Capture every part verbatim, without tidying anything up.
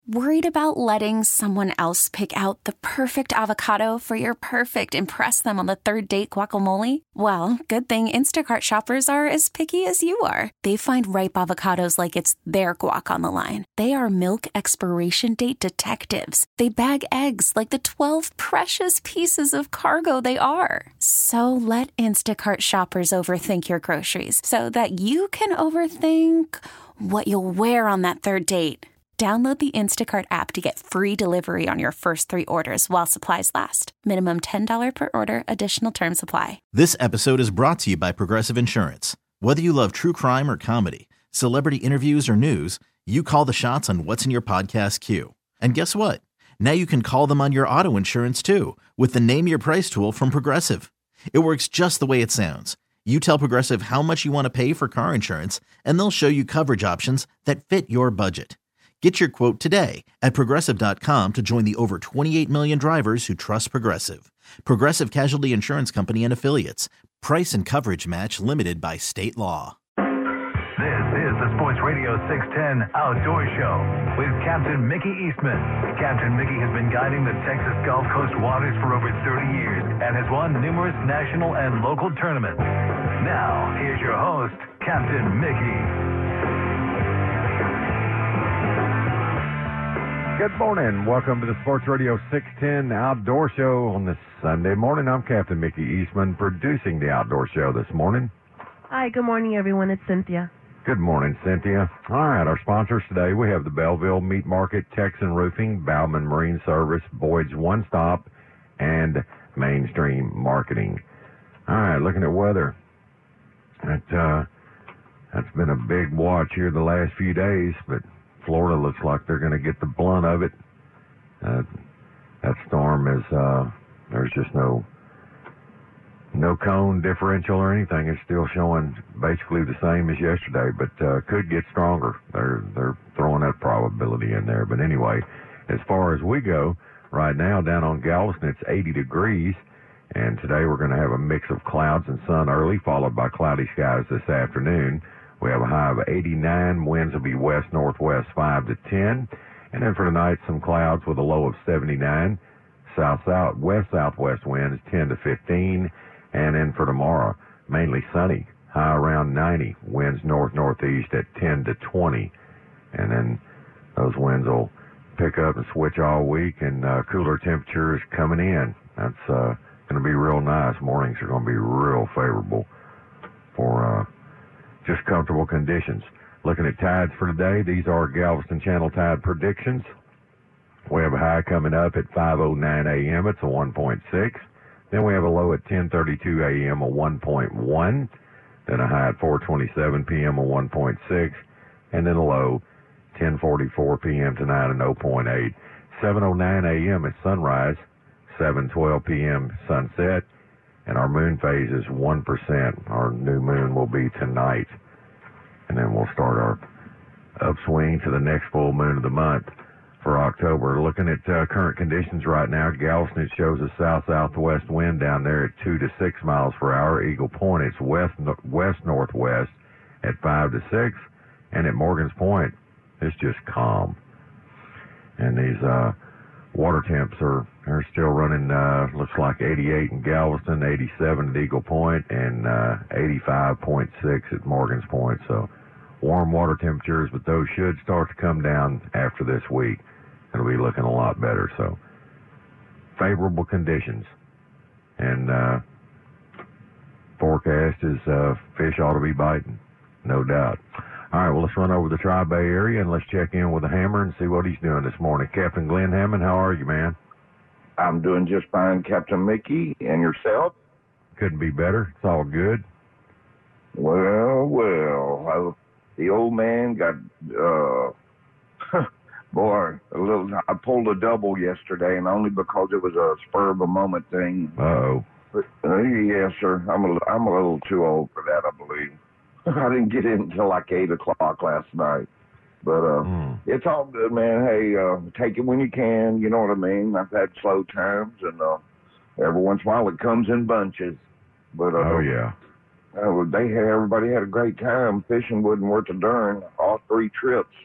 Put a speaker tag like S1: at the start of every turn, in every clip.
S1: Worried about letting someone else pick out the perfect avocado for your perfect impress them on the third date guacamole? Well, good thing Instacart shoppers are as picky as you are. They find ripe avocados like it's their guac on the line. They are milk expiration date detectives. They bag eggs like the twelve precious pieces of cargo they are. So let Instacart shoppers overthink your groceries so that you can overthink what you'll wear on that third date. Download the Instacart app to get free delivery on your first three orders while supplies last. Minimum ten dollars per order. Additional terms apply.
S2: This episode is brought to you by Progressive Insurance. Whether you love true crime or comedy, celebrity interviews or news, you call the shots on what's in your podcast queue. And guess what? Now you can call them on your auto insurance too with the Name Your Price tool from Progressive. It works just the way it sounds. You tell Progressive how much you want to pay for car insurance, and they'll show you coverage options that fit your budget. Get your quote today at Progressive dot com to join the over twenty-eight million drivers who trust Progressive. Progressive Casualty Insurance Company and Affiliates. Price and coverage match limited by state law.
S3: This is the Sports Radio six ten Outdoor Show with Captain Mickey Eastman. Captain Mickey has been guiding the Texas Gulf Coast waters for over thirty years and has won numerous national and local tournaments. Now, here's your host, Captain Mickey.
S4: Good morning. Welcome to the Sports Radio six ten Outdoor Show on this Sunday morning. I'm Captain Mickey Eastman, producing the Outdoor Show this morning.
S5: Hi, good morning, everyone. It's Cynthia.
S4: Good morning, Cynthia. All right, our sponsors today, we have the Belleville Meat Market, Texan Roofing, Bauman Marine Service, Boyd's One Stop, and Mainstream Marketing. All right, looking at weather. That, uh, that's been a big watch here the last few days, but Florida looks like they're going to get the blunt of it. Uh, that storm is, uh, there's just no no cone differential or anything. It's still showing basically the same as yesterday, but uh, could get stronger. They're, they're throwing that probability in there. But anyway, as far as we go, right now down on Galveston, it's eighty degrees. And today we're going to have a mix of clouds and sun early, followed by cloudy skies this afternoon. We have a high of eighty-nine. Winds will be west-northwest five to ten. And then for tonight, some clouds with a low of seventy-nine. South-south, west-southwest winds ten to fifteen. And then for tomorrow, mainly sunny. High around ninety. Winds north-northeast at ten to twenty. And then those winds will pick up and switch all week, and uh, cooler temperatures coming in. That's uh, going to be real nice. Mornings are going to be real favorable for uh, just comfortable conditions. Looking at tides for today, these are Galveston Channel tide predictions. We have a high coming up at five oh nine a.m. It's a one point six. Then we have a low at ten thirty-two a.m. a one point one. Then a high at four twenty-seven p.m. a one point six. And then a low ten forty-four p.m. tonight a zero point eight. seven oh nine a.m. is sunrise. seven twelve p.m. sunset. And our moon phase is one percent. Our new moon will be tonight. And then we'll start our upswing to the next full moon of the month for October. Looking at uh, current conditions right now, Galveston, it shows a south-southwest wind down there at two to six miles per hour. Eagle Point, it's west-west-northwest at five to six. And at Morgan's Point, it's just calm. And these uh, water temps are, are still running, uh, looks like eighty-eight in Galveston, eighty-seven at Eagle Point, and uh, eighty-five point six at Morgan's Point. So warm water temperatures, but those should start to come down after this week. It'll be looking a lot better. So favorable conditions. And uh, forecast is uh, fish ought to be biting, no doubt. All right, well, let's run over the Tri-Bay area and let's check in with the Hammer and see what he's doing this morning. Captain Glenn Hammond, how are you, man?
S6: I'm doing just fine, Captain Mickey. And yourself?
S4: Couldn't be better. It's all good.
S6: Well, well, I, the old man got, uh, boy, a little. I pulled a double yesterday, and only because it was a spur of a moment thing.
S4: Uh-oh.
S6: But, uh, yes, sir. I'm a, I'm a little too old for that, I believe. I didn't get in until like eight o'clock last night. But uh, mm. it's all good, man. Hey, uh, take it when you can. You know what I mean? I've had slow times, and uh, every once in a while it comes in bunches. But uh,
S4: oh, yeah.
S6: Uh, they had, everybody had a great time. Fishing wasn't worth a darn all three trips.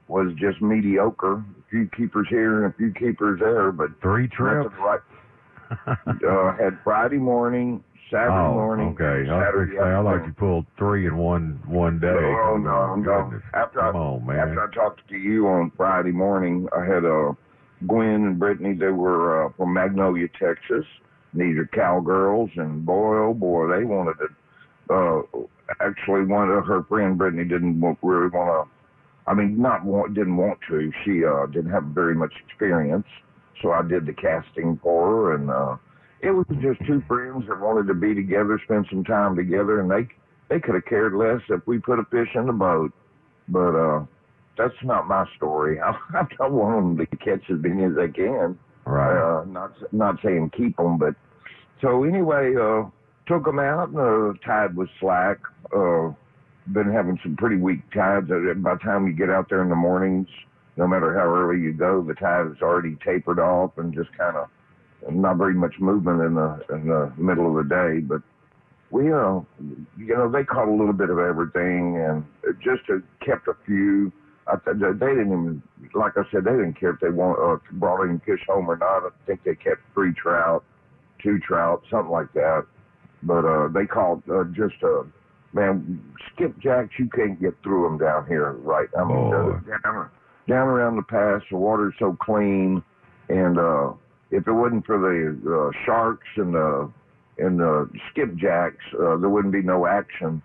S6: was just mediocre. A few keepers here and a few keepers there, but
S4: three trips.
S6: Right. uh, had Friday morning, Saturday
S4: oh,
S6: morning,
S4: okay.
S6: Saturday
S4: I, I like you pulled three in one one day.
S6: No, no, no.
S4: Goodness.
S6: After
S4: Come
S6: I,
S4: on, man.
S6: After I talked to you on Friday morning, I had uh, Gwen and Brittany. They were uh, from Magnolia, Texas. These are cowgirls, and boy, oh boy, they wanted to. Uh, actually, one of her friend Brittany didn't really want to. I mean, not want, didn't want to. She uh, didn't have very much experience, so I did the casting for her, and uh, it was just two friends that wanted to be together, spend some time together, and they they could have cared less if we put a fish in the boat. But uh, that's not my story. I, I don't want them to catch as many as they can.
S4: Right.
S6: Uh, not not saying keep them, but so anyway, uh, took them out, and the tide was slack. Uh, been having some pretty weak tides. By the time you get out there in the mornings, no matter how early you go, the tide is already tapered off and just kind of not very much movement in the in the middle of the day. But we, uh, you know, they caught a little bit of everything, and it just uh, kept a few. I th- they didn't even, like I said, they didn't care if they want, uh, brought any fish home or not. I think they kept three trout, two trout, something like that. But uh, they caught uh, just a. Uh, Man, skipjacks, you can't get through them down here, right? I mean,
S4: oh.
S6: uh, down, down around the pass, the water's so clean, and uh, if it wasn't for the uh, sharks and the and the skipjacks, uh, there wouldn't be no action.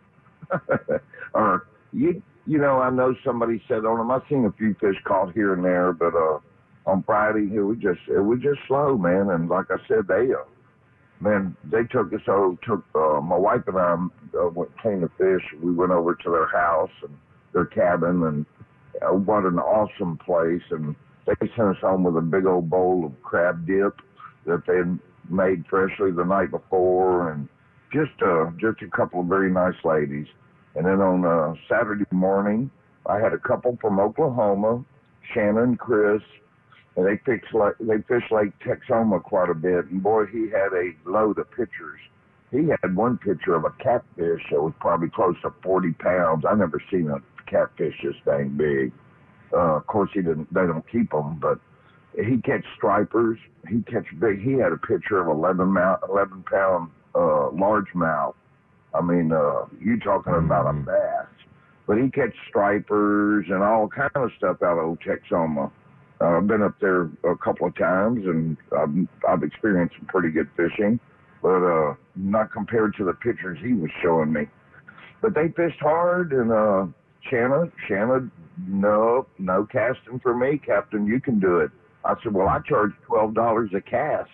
S6: or you, you know, I know somebody said on them. I've seen a few fish caught here and there, but uh, on Friday it was just it was just slow, man. And like I said, they. Uh, Man, they took us. So took uh, my wife and I uh, went clean the fish. We went over to their house and their cabin, and uh, what an awesome place. And they sent us home with a big old bowl of crab dip that they had made freshly the night before, and just uh, just a couple of very nice ladies. And then on uh, Saturday morning, I had a couple from Oklahoma, Shannon and Chris. And they fish like they fish Lake Texoma quite a bit, and boy, he had a load of pictures. He had one picture of a catfish that was probably close to forty pounds. I never seen a catfish this dang big. Uh, of course, he didn't. They don't keep them, but he catch stripers. He catch big. He had a picture of eleven eleven pound uh, largemouth. I mean, uh, you talking about a bass, but he catch stripers and all kind of stuff out of Old Texoma. Uh, I've been up there a couple of times, and I've, I've experienced some pretty good fishing, but uh, not compared to the pictures he was showing me. But they fished hard, and uh, Shanna, Shanna, no, no casting for me, Captain. You can do it. I said, well, I charge twelve dollars a cast.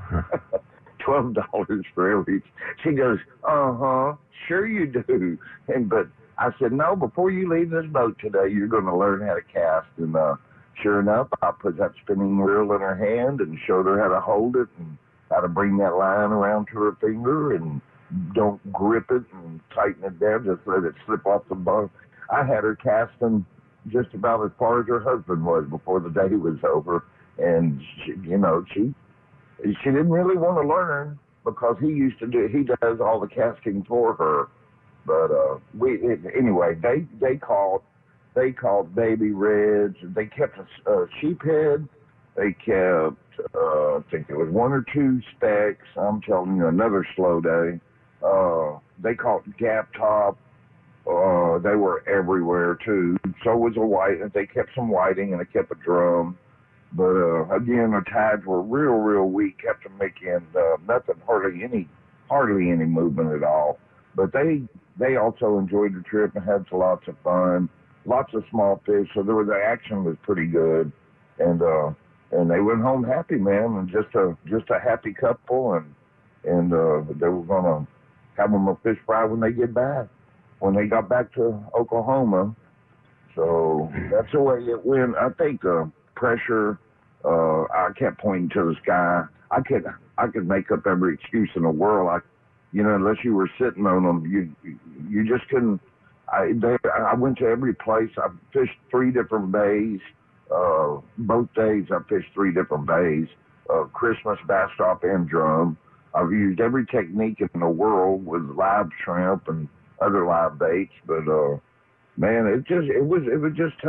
S6: twelve dollars for every. She goes, uh-huh, sure you do. And but I said, no, before you leave this boat today, you're going to learn how to cast, and uh, sure enough, I put that spinning reel in her hand and showed her how to hold it and how to bring that line around to her finger and don't grip it and tighten it down, just let it slip off the boat. I had her casting just about as far as her husband was before the day was over. And, she, you know, she she didn't really want to learn because he used to do, he does all the casting for her. But uh, we it, anyway, they, they called. They caught baby reds. They kept a, a sheephead. They kept, uh, I think it was one or two specks. I'm telling you, another slow day. Uh, they caught gap top. Uh, they were everywhere too. So was a white. They kept some whiting, and they kept a drum. But uh, again, the tides were real, real weak. Kept them making uh, nothing, hardly any, hardly any movement at all. But they they also enjoyed the trip and had lots of fun. Lots of small fish, so there was the action was pretty good, and uh, and they went home happy, man, and just a just a happy couple, and and uh, they were gonna have them a fish fry when they get back, when they got back to Oklahoma. So that's the way it went. I think uh, pressure. Uh, I kept pointing to the sky. I could I could make up every excuse in the world. I, you know, unless you were sitting on them, you you just couldn't. I they, I went to every place. I fished three different bays. Uh, both days I fished three different bays. Uh, Christmas, bass stop, and drum. I've used every technique in the world with live shrimp and other live baits. But uh, man, it just it was it was just tough.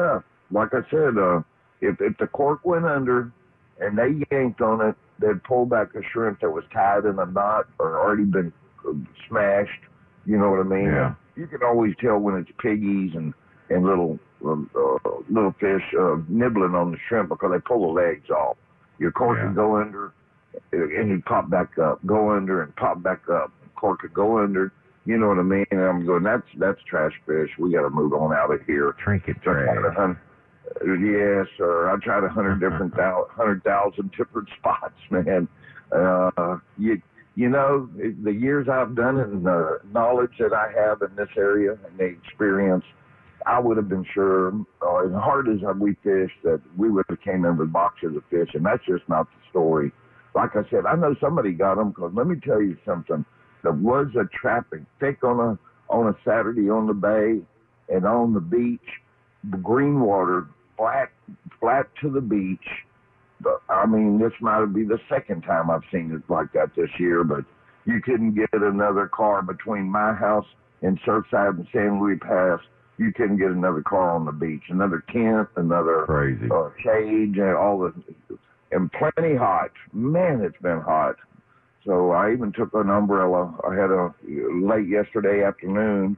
S6: like I said, uh, if if the cork went under and they yanked on it, they'd pull back a shrimp that was tied in a knot or already been smashed. You know what I mean?
S4: Yeah.
S6: You can always tell when it's piggies and and little uh, little fish uh, nibbling on the shrimp because they pull the legs off. Your cork
S4: Yeah.
S6: would go under and you pop back up, go under and pop back up. Cork could go under. You know what I mean? And I'm going, that's that's trash fish. We got to move on out of here.
S4: Trinket
S6: So I tried
S4: trash.
S6: a hun- yes, sir. I tried a hundred different thou- hundred thousand different spots, man. Uh, you you know, the years I've done it and the knowledge that I have in this area and the experience, I would have been sure, uh, as hard as we fished, that we would have came in with boxes of fish, and that's just not the story. Like I said, I know somebody got them because let me tell you something. There was a trapping thick on a on a Saturday on the bay and on the beach, green water, flat flat to the beach. But, I mean, this might be the second time I've seen it like that this year, but you couldn't get another car between my house and Surfside and San Luis Pass. You couldn't get another car on the beach, another tent, another
S4: Crazy.
S6: uh, cage, and all the, and plenty hot. Man, it's been hot. So I even took an umbrella. I had a late yesterday afternoon.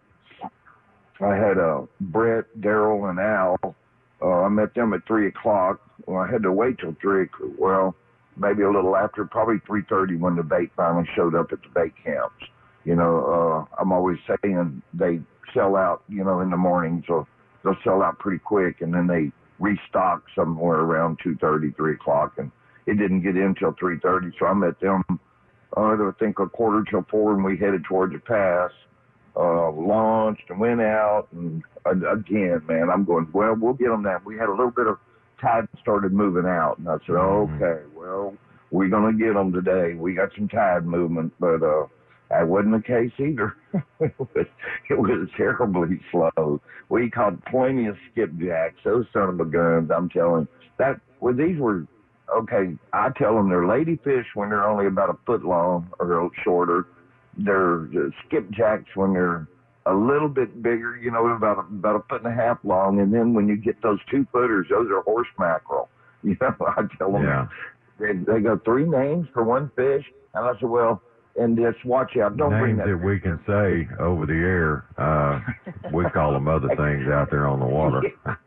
S6: I had a Brett, Daryl, and Al. Uh, I met them at three o'clock. Well, I had to wait till three. Well, maybe a little after, probably three thirty, when the bait finally showed up at the bait camps. You know, uh, I'm always saying they sell out, you know, in the morning, so they'll sell out pretty quick, and then they restock somewhere around two thirty, three o'clock, and it didn't get in till three thirty. So I met them. Uh, I think a quarter till four, and we headed towards the pass. Uh, launched and went out, and uh, again, man, I'm going, well, we'll get them that. We had a little bit of tide started moving out, and I said,
S4: Mm-hmm.
S6: okay, well, we're going to get them today. We got some tide movement, but uh, that wasn't the case either. it, was, it was terribly slow. We caught plenty of skipjacks, those son of a guns, I'm telling you. That, well, these were, okay, I tell them they're ladyfish when they're only about a foot long or a little shorter. They're uh, skipjacks when they're a little bit bigger, you know, about a, about a foot and a half long. And then when you get those two footers, those are horse mackerel. You know, I tell them
S4: Yeah.
S6: they, they go three names for one fish. And I said, well, and just watch out. Don't bring
S4: Names
S6: that.
S4: that we can say over the air. Uh, we call them other things out there on the water.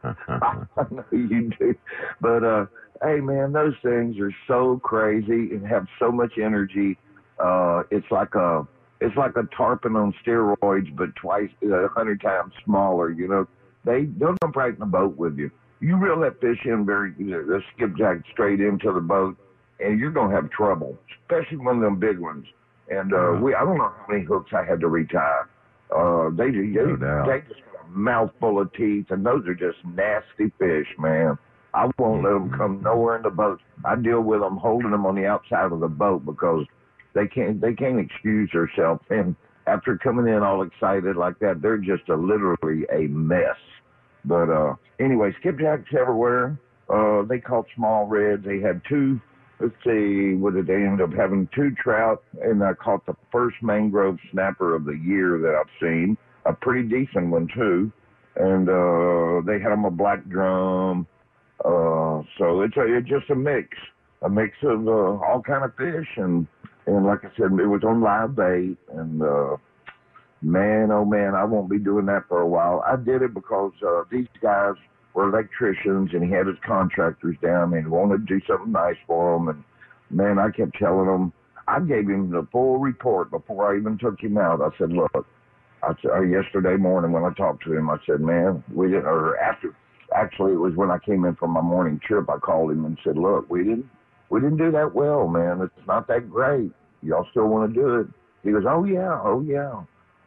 S6: I know you do. But, uh, hey, man, those things are so crazy and have so much energy. Uh, it's like a it's like a tarpon on steroids, but twice, a hundred times smaller. You know, they they'll jump right in the boat with you. You reel that fish in very, the skipjack straight into the boat, and you're gonna have trouble, especially one of them big ones. And uh,
S4: Yeah.
S6: we I don't know how many hooks I had to retie. Uh, they they,
S4: No doubt.
S6: they just got a mouthful of teeth, and those are just nasty fish, man. I won't let them come nowhere in the boat. I deal with them holding them on the outside of the boat because they can't they can't excuse themselves. And after coming in all excited like that, they're just a, literally a mess. But uh, anyway, skipjacks everywhere. Uh, they caught small reds. They had two. Let's see, what did they end up having? Two trout, and I caught the first mangrove snapper of the year that I've seen. A pretty decent one too. And uh, they had them a black drum. Uh, so it's, a, it's just a mix, a mix of uh, all kind of fish, and and like I said, it was on live bait, and uh, man, oh man, I won't be doing that for a while. I did it because uh, these guys were electricians, and he had his contractors down, and he wanted to do something nice for them, and man, I kept telling them, I gave him the full report before I even took him out. I said, look, I said, uh, yesterday morning when I talked to him, I said, man, we didn't, or after. Actually, it was when I came in from my morning trip. I called him and said, look, we didn't we didn't do that well, man. It's not that great. Y'all still want to do it? He goes, oh, yeah, oh, yeah.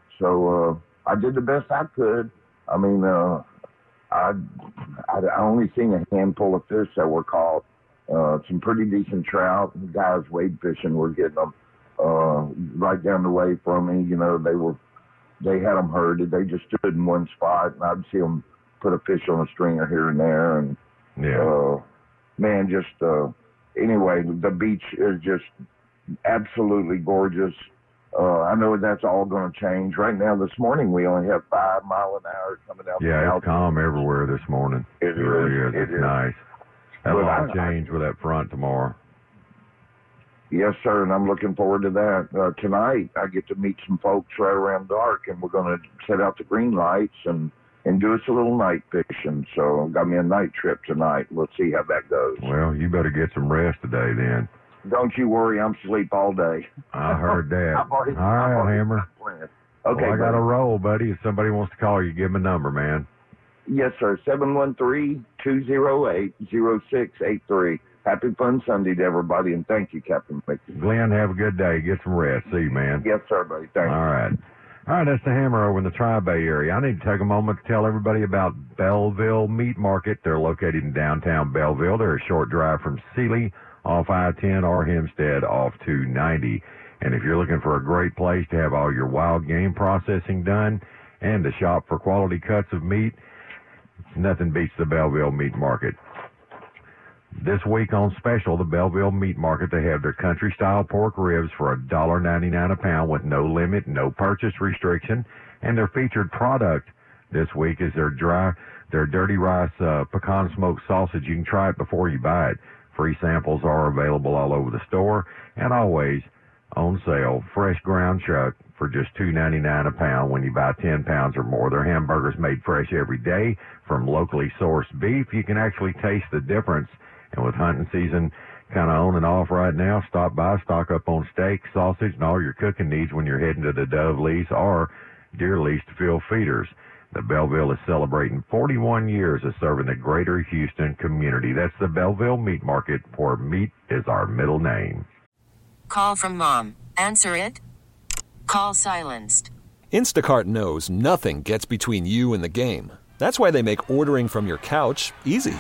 S6: So uh, I did the best I could. I mean, uh, I, I, I only seen a handful of fish that were caught. Uh, some pretty decent trout. The guys wade fishing were getting them uh, right down the way from me. You know, they were they had them herded. They just stood in one spot, and I'd see them put a fish on a stringer here and there, and
S4: Yeah.
S6: uh, man, just uh, anyway, the beach is just absolutely gorgeous. Uh, I know that's all going to change. Right now, this morning, we only have five mile an hour coming out.
S4: Yeah,
S6: the
S4: it's calm everywhere this morning.
S6: It,
S4: it really is.
S6: is.
S4: It's
S6: it is.
S4: nice. That'll
S6: But
S4: all
S6: I-
S4: change with that front tomorrow.
S6: Yes, sir, and I'm looking forward to that. Uh, tonight, I get to meet some folks right around dark, and we're going to set out the green lights and, and do us a little night fishing. So got me a night trip tonight. We'll see how that goes.
S4: Well, you better get some rest today then.
S6: Don't you worry, I'm asleep all day.
S4: I heard that.
S6: I've already,
S4: All right,
S6: I've already
S4: Hammer.
S6: planned.
S4: Okay,
S6: Okay,
S4: well, I got
S6: buddy.
S4: a roll, buddy. If somebody wants to call you, give them a number, man.
S6: Yes, sir, seven one three, two oh eight, oh six eight three. Happy Fun Sunday to everybody, and thank you, Captain Mickey.
S4: Glenn, have a good day. Get some rest. See you, man.
S6: Yes, sir, buddy. Thank
S4: All
S6: you.
S4: right. All right, that's the Hammer over in the Tri-Bay area. I need to take a moment to tell everybody about Belleville Meat Market. They're located in downtown Belleville. They're a short drive from Sealy off I ten or Hempstead off two ninety. And if you're looking for a great place to have all your wild game processing done and to shop for quality cuts of meat, nothing beats the Belleville Meat Market. This week on special, the Belleville Meat Market, they have their country-style pork ribs for one dollar ninety-nine a pound with no limit, no purchase restriction. And their featured product this week is their dry, their dirty rice uh, pecan smoked sausage. You can try it before you buy it. Free samples are available all over the store and always on sale. Fresh ground chuck for just two ninety-nine a pound when you buy ten pounds or more. Their hamburgers made fresh every day from locally sourced beef. You can actually taste the difference. And with hunting season kind of on and off right now, stop by, stock up on steak, sausage, and all your cooking needs when you're heading to the Dove Lease or Deer Lease to fill feeders. The Belleville is celebrating forty-one years of serving the greater Houston community. That's the Belleville Meat Market, where meat is our middle name.
S7: Call from mom. Answer it. Call silenced.
S8: Instacart knows nothing gets between you and the game. That's why they make ordering from your couch easy.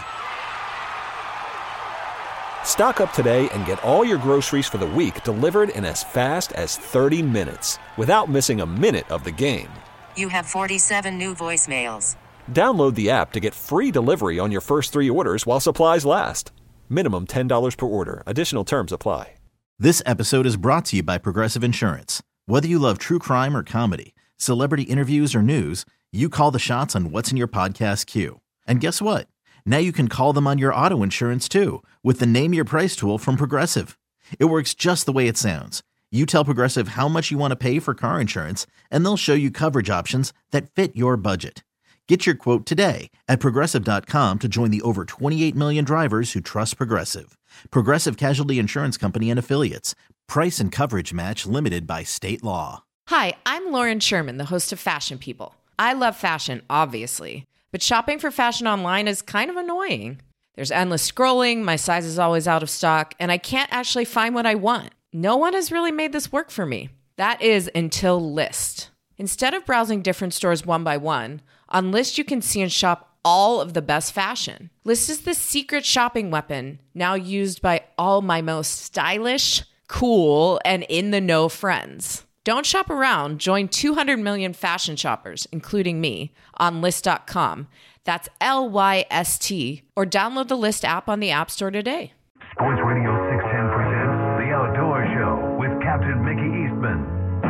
S8: Stock up today and get all your groceries for the week delivered in as fast as thirty minutes without missing a minute of the game.
S7: You have forty-seven new voicemails.
S8: Download the app to get free delivery on your first three orders while supplies last. Minimum ten dollars per order. Additional terms apply.
S2: This episode is brought to you by Progressive Insurance. Whether you love true crime or comedy, celebrity interviews or news, you call the shots on what's in your podcast queue. And guess what? Now you can call them on your auto insurance too with the Name Your Price tool from Progressive. It works just the way it sounds. You tell Progressive how much you want to pay for car insurance, and they'll show you coverage options that fit your budget. Get your quote today at Progressive dot com to join the over twenty-eight million drivers who trust Progressive. Progressive Casualty Insurance Company and Affiliates. Price and coverage match limited by state law.
S9: Hi, I'm Lauren Sherman, the host of Fashion People. I love fashion, obviously, but shopping for fashion online is kind of annoying. There's endless scrolling, my size is always out of stock, and I can't actually find what I want. No one has really made this work for me. That is until List. Instead of browsing different stores one by one, on List you can see and shop all of the best fashion. List is the secret shopping weapon now used by all my most stylish, cool, and in-the-know friends. Don't shop around. Join two hundred million fashion shoppers, including me, on list dot com. That's L Y S T. Or download the List app on the App Store today.
S3: Sports Radio six ten presents The Outdoor Show with Captain Mickey Eastman.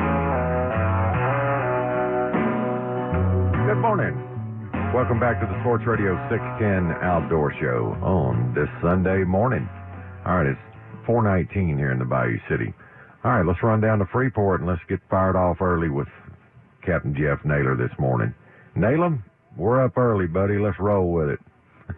S4: Good morning. Welcome back to the Sports Radio six ten Outdoor Show on this Sunday morning. All right, it's four nineteen here in the Bayou City. All right, let's run down to Freeport and let's get fired off early with Captain Jeff Naylor this morning. Naylor, we're up early, buddy. Let's roll with it.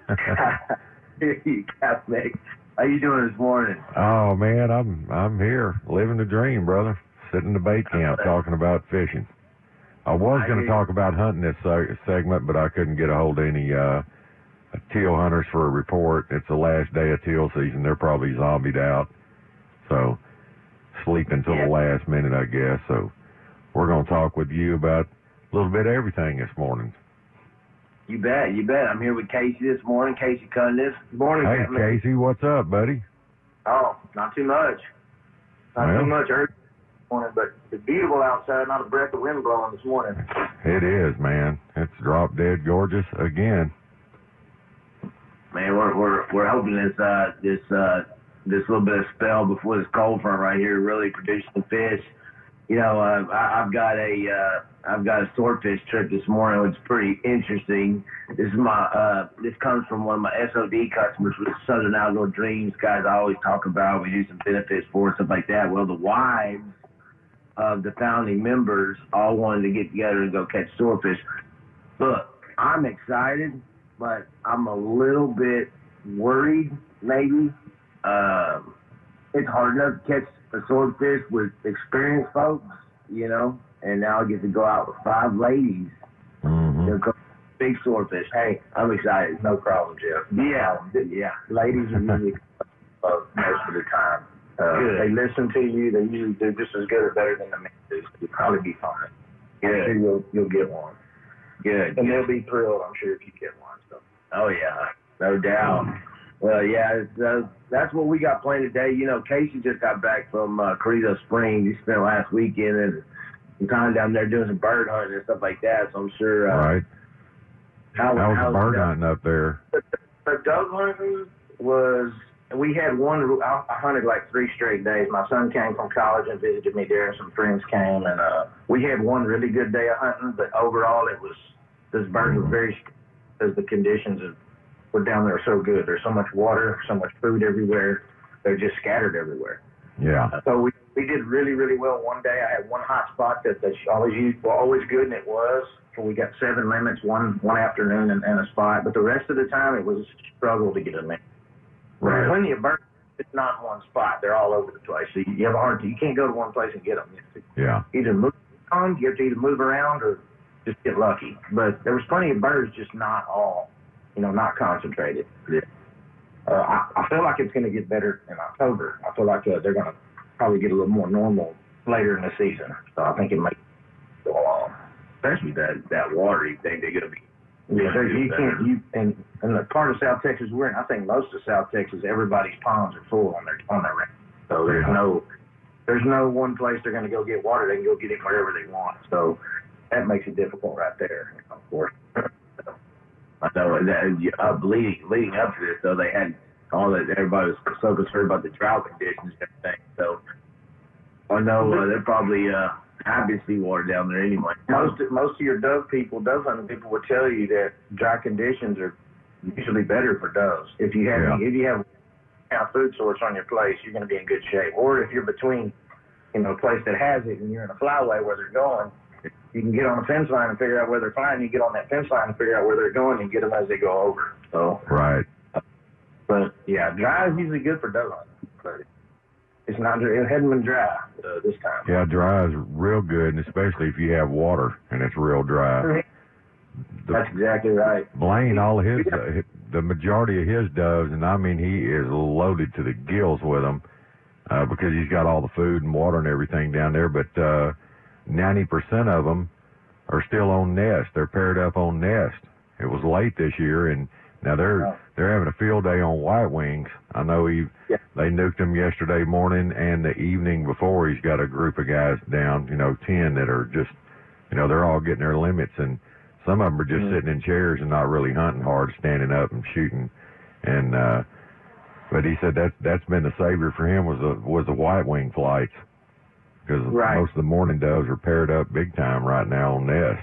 S10: Hey, Captain Mick. How you doing this morning?
S4: Oh, man, I'm I'm here, living the dream, brother. Sitting in the bait camp talking about fishing. I was going to talk about hunting this uh, segment, but I couldn't get a hold of any uh, teal hunters for a report. It's the last day of teal season. They're probably zombied out. So, sleeping till
S10: yeah.
S4: the last minute, I guess. So, we're going to talk with you about a little bit of everything this morning.
S10: You bet, you bet. I'm here with Casey this morning. Casey Cundiff. Morning,
S4: Hey,
S10: Captain Mick.
S4: Casey, what's up, buddy?
S10: Oh, not too much. Not
S4: Well.
S10: too much early this morning, but it's beautiful outside. Not a breath of wind blowing this morning.
S4: It is, man. It's drop dead gorgeous again.
S10: Man, we're we're we're hoping this uh this uh this little bit of spell before this cold front right here really produce some fish. you know, uh, I, I've got a uh, I've got a swordfish trip this morning. It's pretty interesting. This is my uh, this comes from one of my S O D customers with Southern Outdoor Dreams, guys I always talk about. We do some benefits for stuff like that. Well, the wives of the founding members all wanted to get together and go catch swordfish. Look, I'm excited, but I'm a little bit worried, maybe. Um, it's hard enough to catch a swordfish with experienced folks, you know, and now I get to go out with five ladies.
S4: Mm-hmm.
S10: You know, big swordfish. Hey, I'm excited.
S11: No problem, Jeff. No
S10: yeah,
S11: problem.
S10: yeah.
S11: Ladies are usually uh, most of the time. Uh,
S10: Good.
S11: They listen to you. They usually do just as good or better than the men do. So you'll probably be fine.
S10: Good.
S11: I'm sure you'll, you'll get one.
S10: Good.
S11: And they'll be thrilled, I'm sure, if you get one. So.
S10: Oh, yeah, no doubt. Well, yeah, it's, uh, that's what we got planned today. You know, Casey just got back from uh, Carrizo Springs. He spent last weekend and some time down there doing some bird hunting and stuff like that. So I'm sure. Uh,
S4: right.
S10: How,
S4: How was
S10: how
S4: the bird
S10: that?
S4: hunting up there?
S11: The, the dove hunting was, we had one, I, I hunted like three straight days. My son came from college and visited me there, and some friends came, and uh, we had one really good day of hunting, but overall it was, those birds were very, because the conditions of, were down there so good. There's so much water, so much food everywhere. They're just scattered everywhere.
S4: Yeah.
S11: So we, we did really, really well one day. I had one hot spot that that's always used, well, always good, and it was. So we got seven limits one one afternoon and, and a spot. But the rest of the time, it was a struggle to get a limit.
S4: Right.
S11: There's plenty of birds. It's not in one spot. They're all over the place. So you, you have a hard time. You can't go to one place and get them. You have to
S4: Yeah.
S11: either move on, you have to either move around or just get lucky. But there was plenty of birds, just not all, you know, not concentrated.
S10: Yeah.
S11: Uh, I, I feel like it's going to get better in October. I feel like uh, they're going to probably get a little more normal later in the season. So I think it might go along.
S10: Especially that, that watery thing, they're going to be.
S11: Yeah, there, you can't, you, and, and the part of South Texas we're in, I think most of South Texas, everybody's ponds are full on their, on their range. So there's
S4: Yeah.
S11: no, there's no one place they're going to go get water. They can go get it wherever they want. So that makes it difficult right there, of course.
S10: I know that uh, leading leading up to this, though, they had all that. Everybody was so concerned about the drought conditions and everything. So I know uh, they're probably uh, happy to see water down there anyway.
S11: Most most of your dove people, dove hunting people, would tell you that dry conditions are usually better for doves. If you have
S4: Yeah.
S11: if you have a food source on your place, you're going to be in good shape. Or if you're between, you know, a place that has it and you're in a flyway where they're going, you can get on a fence line and figure out where they're flying. You get on that fence line and figure out where they're going and get them as they go over. So,
S4: Right.
S11: but yeah, dry is usually good for dove hunting, but it's not. It hadn't been dry uh, this time.
S4: Yeah, dry is real good, and especially if you have water and it's real dry. The,
S11: That's exactly right.
S4: Blaine, all of his, uh, the majority of his doves, and I mean he is loaded to the gills with them uh, because he's got all the food and water and everything down there. But uh, ninety percent of them are still on nest. They're paired up on nest. It was late this year, and now they're
S11: Oh.
S4: they're having a field day on white wings. I know he
S11: Yeah.
S4: they nuked him yesterday morning and the evening before. He's got a group of guys down, you know, ten that are just, you know, they're all getting their limits, and some of them are just
S11: Mhm.
S4: sitting in chairs and not really hunting hard, standing up and shooting. And uh, but he said that that's been the savior for him was the was the white wing flights, because
S11: Right.
S4: most of the mourning doves are paired up big time right now on nest.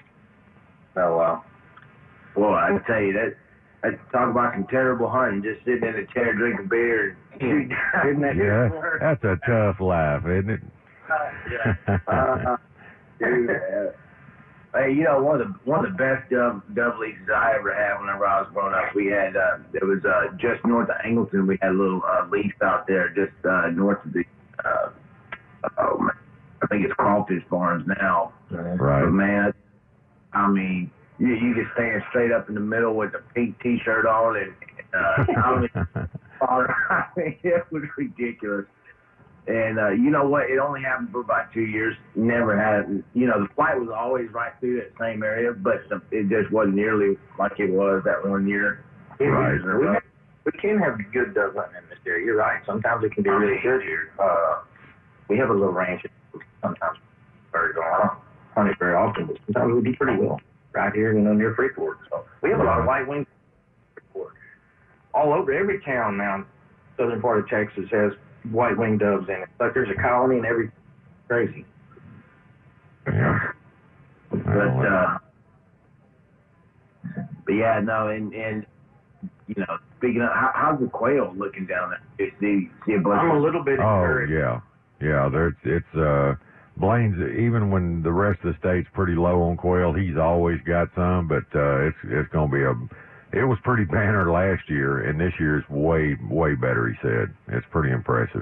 S11: Oh wow.
S10: Well, I tell you that. I talk about some terrible hunting, just sitting in a chair drinking beer and shooting.
S11: Isn't that
S4: Yeah,
S11: different?
S4: that's a tough life, isn't it?
S10: yeah. Uh, dude, uh, hey, you know, one of the one of the best dove dove leases I ever had whenever I was growing up, we had uh, there was uh, just north of Angleton, we had a little uh, lease out there, just uh, north of the uh, oh man, I think it's Crawfish Farms now.
S4: Right.
S10: But man, I mean, you you could stand straight up in the middle with a pink T-shirt on, and uh, I mean, I mean, it was ridiculous. And uh, you know what? It only happened for about two years. Never had, you know, the flight was always right through that same area, but the, it just wasn't nearly like it was that one year.
S4: Right.
S11: We, have, we can have good dove hunting in this area. You're right. Sometimes it can be really good here. Uh, we have a little ranch. Sometimes birds don't hunt it very often, but sometimes we do pretty well right here, you know, near Freeport. So we have a lot of white wings. All over every town now, southern part of Texas has white winged doves in it. Like there's a colony in every crazy.
S4: Yeah.
S10: But, uh, but yeah, no, and, and, you know, speaking of, how, how's the quail looking down there? See, see a bunch
S11: I'm a
S10: of,
S11: little bit
S4: Oh,
S11: encouraged.
S4: yeah. Yeah, there's, it's, uh, Blaine's, even when the rest of the state's pretty low on quail, he's always got some, but, uh, it's, it's gonna be a, it was pretty banner last year, and this year's way, way better, he said. It's pretty impressive.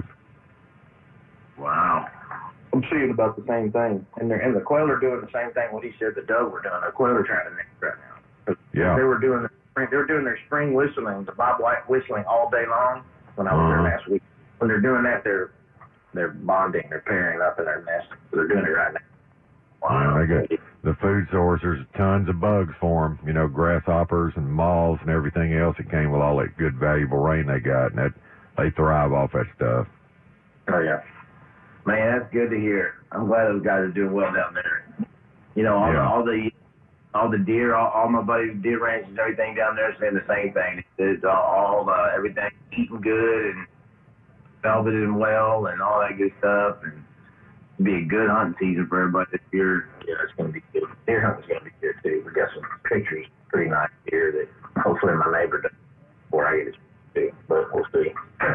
S10: wow.
S11: I'm seeing about the same thing. And, they're, and the quail are doing the same thing what he said the dove were doing. The quail are trying to nest right now.
S4: Yeah.
S11: They were doing the spring, they were doing their spring whistling, the Bob White whistling all day long when I was
S4: Uh-huh.
S11: there last week. When they're doing that, they're they're bonding, they're pairing up in their nest. They're doing it right now.
S4: Wow. They got the food source. There's tons of bugs for them. You know, grasshoppers and moths and everything else that came with all that good, valuable rain they got, and that they thrive off that stuff.
S11: Oh yeah.
S10: Man, that's good to hear. I'm glad those guys are doing well down there. You know, all,
S4: Yeah.
S10: the, all the all the deer, all, all my buddies, deer ranches, everything down there saying the same thing. It's all, all uh, everything eating good and velveted well and all that good stuff. And it'll be a good hunting season for everybody this year.
S11: Yeah, it's going to be good. Deer hunting's going to be good too. We got some pictures, pretty nice deer that hopefully my neighbor does before I get it too, but we'll see.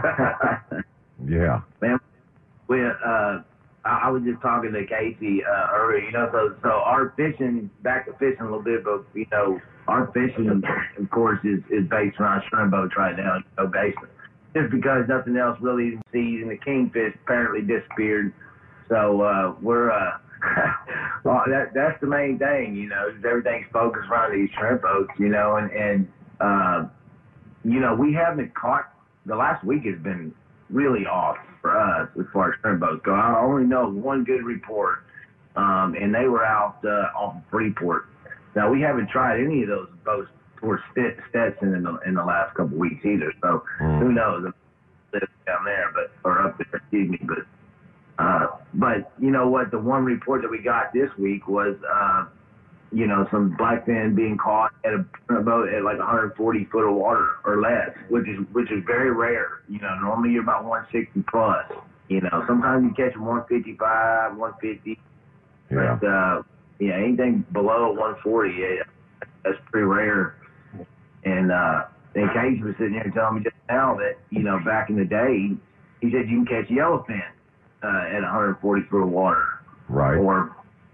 S4: Yeah.
S10: Man, we uh, I, I was just talking to Casey uh, earlier. You know, so so our fishing, back to fishing a little bit, but you know, our fishing, of course, is is based around shrimp boats right now. You know, basically, just because nothing else really in the season. The kingfish apparently disappeared, so uh, we're uh, well, that that's the main thing. You know, is everything's focused around these shrimp boats. You know, and and uh, you know, we haven't caught. The last week has been really off for us as far as shrimp boats go. I only know one good report, um, and they were out uh, off of Freeport. Now, we haven't tried any of those boats towards Stetson in the in the last couple of weeks either. So
S4: Mm.
S10: who knows if it's down there, but or up there, excuse me. But uh, but you know what? The one report that we got this week was uh, you know, some blackfin being caught at a shrimp boat at like one hundred forty foot of water or less, which is which is very rare. You know, normally you're about one sixty plus. You know, sometimes you catch them one fifty-five, one fifty.
S4: Yeah.
S10: But uh, yeah, anything below one forty, yeah, that's pretty rare. And uh, and Casey was sitting here telling me just now that, you know, back in the day, he said you can catch yellowfin uh, at one hundred forty foot of water.
S4: Right.
S10: Or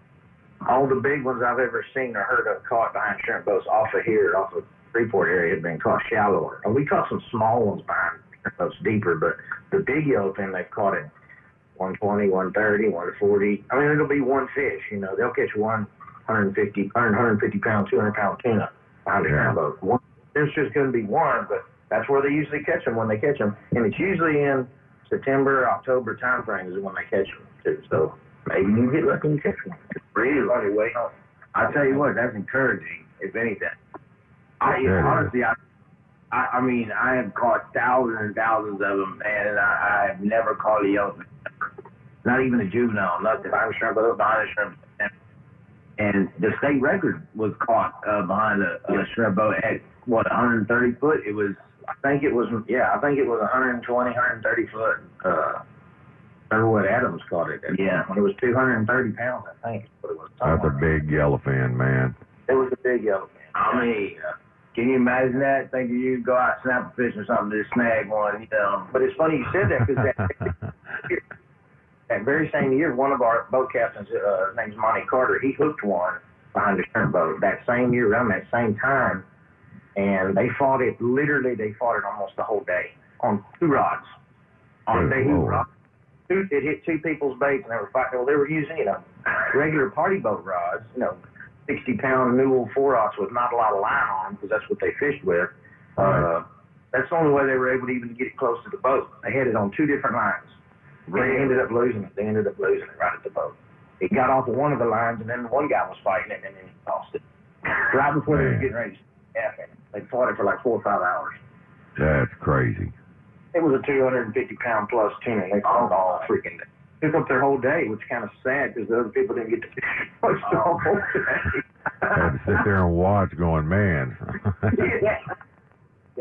S11: All the big ones I've ever seen or heard of caught behind shrimp boats off of here, off of Freeport area, have been caught shallower. And we caught some small ones behind shrimp boats deeper, but the big yellowfin they've caught at one twenty, one thirty, one forty. I mean, it'll be one fish. You know, they'll catch one one fifty, one fifty pound, two hundred pound tuna behind a
S4: Yeah.
S11: shrimp boat. One, there's just going to be one, but that's where they usually catch them when they catch them. And it's usually in September, October time frames is when they catch them, too. So maybe you get lucky and catch one. It's really anyway.
S10: I tell you what, that's encouraging, if anything. I
S4: Yeah, it is.
S10: honestly, I, I, I mean, I have caught thousands and thousands of them, man, and I, I have never caught a yellowfin. Not even a juvenile, nothing.
S11: Behind a shrimp boat.
S10: Behind a shrimp. And the state record was caught uh, behind a, a shrimp boat at what, one hundred thirty foot. It was.
S11: I think it was, yeah, I think it was one twenty, one thirty foot. Uh, remember what Adams caught it at?
S10: Yeah.
S11: When it was two hundred thirty pounds, I think. But it was
S4: That's a big yellowfin, man.
S11: It was a big yellowfin.
S10: I mean, can you imagine that? Thinking you go out snap a fish or something to snag one, you know?
S11: But it's funny you said that because that, that very same year, one of our boat captains, uh, his name's Monty Carter, he hooked one behind a shrimp boat that same year, around that same time. And they fought it, literally, they fought it almost the whole day on two rods. On
S4: Good
S11: the
S4: Lord.
S11: rod. Two, it hit two people's baits, and they were fighting. Well, they were using, you know, regular party boat rods, you know, sixty pound Newell four aughts with not a lot of line on them because that's what they fished with.
S4: Right.
S11: Uh, that's the only way they were able to even get it close to the boat. They had it on two different lines. They ended up losing it. They ended up losing it right at the boat. It got off of one of the lines, and then one guy was fighting it, and then he lost it. Right before they were
S4: Man.
S11: getting ready to snap it. They fought it for like four or five hours.
S4: That's crazy.
S11: It was a two hundred fifty pound plus tuna, and they fought all freaking day. Took up their whole day, which is kind of sad because the other people didn't get to fish much the whole day.
S4: Had to sit there and watch going, man.
S11: yeah. Yeah.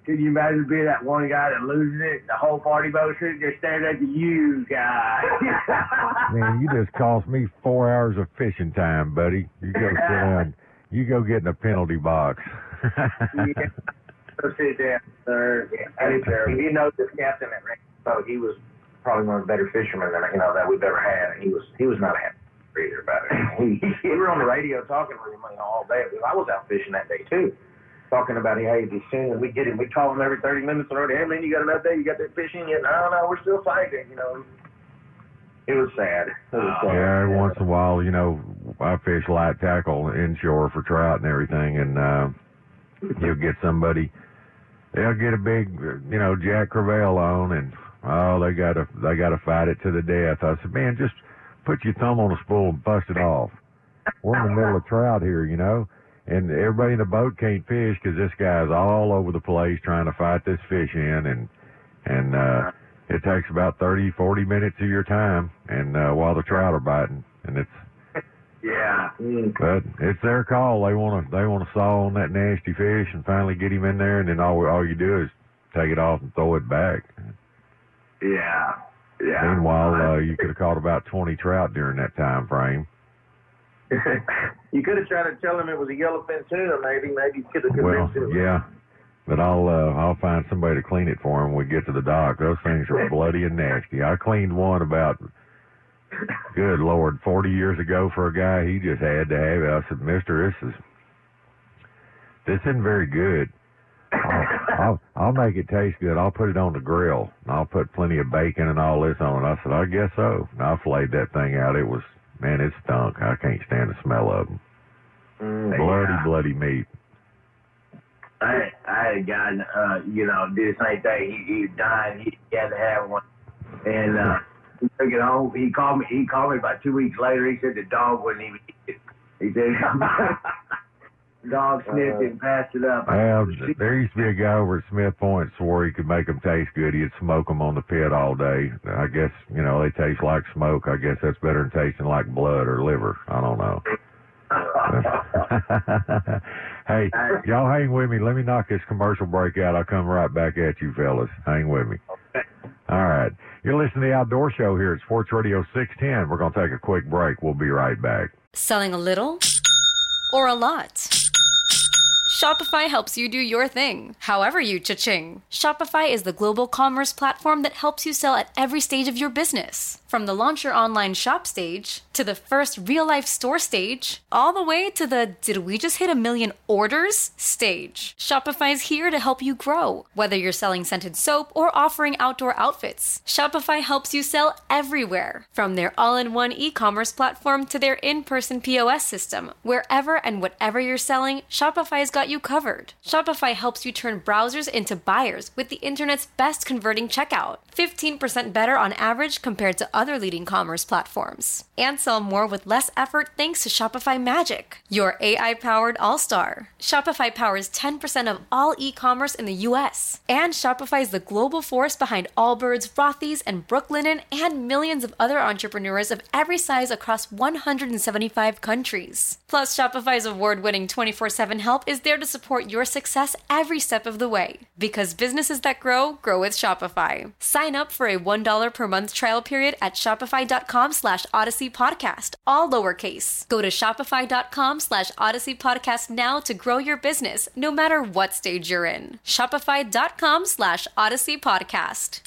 S10: Can you imagine being that one guy that loses it? The whole party boat sitting there staring at you, guy.
S4: Man, you just cost me four hours of fishing time, buddy. You go sit down. You go get in a penalty box.
S10: Yeah. Go sit down, sir. Yeah, if you know this captain that ran the boat, he was probably one of the better fishermen that you know that we've ever had. And he was he was not a happy either about it. We were on the radio talking with him, you know, all day. I was out fishing that day too, talking about hey, if he's soon, we get him. We call him every thirty minutes and already. Hey man, you got an update? You got that fishing yet? No, no, we're still fighting. You know, it was sad. It was sad.
S4: Yeah, every once in a while, you know, I fish light tackle inshore for trout and everything, and uh, you'll get somebody. They'll get a big, you know, Jack Crevalle on, and oh, they gotta they gotta fight it to the death. I said, man, just put your thumb on a spool and bust it off. We're in the middle of trout here, you know, and everybody in the boat can't fish because this guy's all over the place trying to fight this fish in, and and uh, it takes about thirty, forty minutes of your time, and uh, while the trout are biting, and it's
S10: yeah. Mm.
S4: But it's their call. They want to they want to saw on that nasty fish and finally get him in there, and then all all you do is take it off and throw it back.
S10: Yeah. Yeah.
S4: Meanwhile, uh, you could have caught about twenty trout during that time frame.
S10: You could have tried to tell him it was a yellowfin tuna, maybe. Maybe you could have convinced
S4: Well,
S10: him.
S4: yeah. But I'll uh, I'll find somebody to clean it for him when we get to the dock. Those things are bloody and nasty. I cleaned one about, good Lord, forty years ago for a guy. He just had to have it. I said, Mister, this is this isn't very good. I'll, I'll I'll make it taste good. I'll put it on the grill. I'll put plenty of bacon and all this on it. I said, I guess so. And I flayed that thing out. It was, man, it stunk. I can't stand the smell of them.
S10: Mm,
S4: bloody,
S10: yeah.
S4: bloody meat.
S10: I I had a guy, uh, you know, did the same thing. He, he was dying. He, he had to have one, and uh, he took it home. He called me. He called me about two weeks later. He said the dog wouldn't even eat it. He said dog sniffed it and passed it up.
S4: Well, there used to be a guy over at Smith Point swore he could make them taste good. He'd smoke them on the pit all day. I guess, you know, they taste like smoke. I guess that's better than tasting like blood or liver. I don't know. Hey, y'all hang with me. Let me knock this commercial break out. I'll come right back at you, fellas. Hang with me.
S10: Okay.
S4: All right. You're listening to The Outdoor Show here at Sports Radio six ten. We're going to take a quick break. We'll be right back.
S12: Selling a little or a lot? Shopify helps you do your thing, however you cha-ching. Shopify is the global commerce platform that helps you sell at every stage of your business. From the launch your online shop stage, to the first real-life store stage, all the way to the did we just hit a million orders stage. Shopify's here to help you grow. Whether you're selling scented soap or offering outdoor outfits, Shopify helps you sell everywhere. From their all-in-one e-commerce platform to their in-person P O S system, wherever and whatever you're selling, Shopify's got you covered. Shopify helps you turn browsers into buyers with the internet's best converting checkout. fifteen percent better on average compared to other leading commerce platforms. And sell more with less effort thanks to Shopify Magic, your A I-powered all-star. Shopify powers ten percent of all e-commerce in the U S. And Shopify is the global force behind Allbirds, Rothy's, and Brooklinen, and millions of other entrepreneurs of every size across one hundred seventy-five countries. Plus, Shopify's award-winning twenty-four seven help is there to support your success every step of the way. Because businesses that grow, grow with Shopify. Sign up for a one dollar per month trial period at shopify.com slash Odyssey Podcast, all lowercase. Go to shopify.com slash Odyssey Podcast now to grow your business, no matter what stage you're in. Shopify.com slash Odyssey Podcast.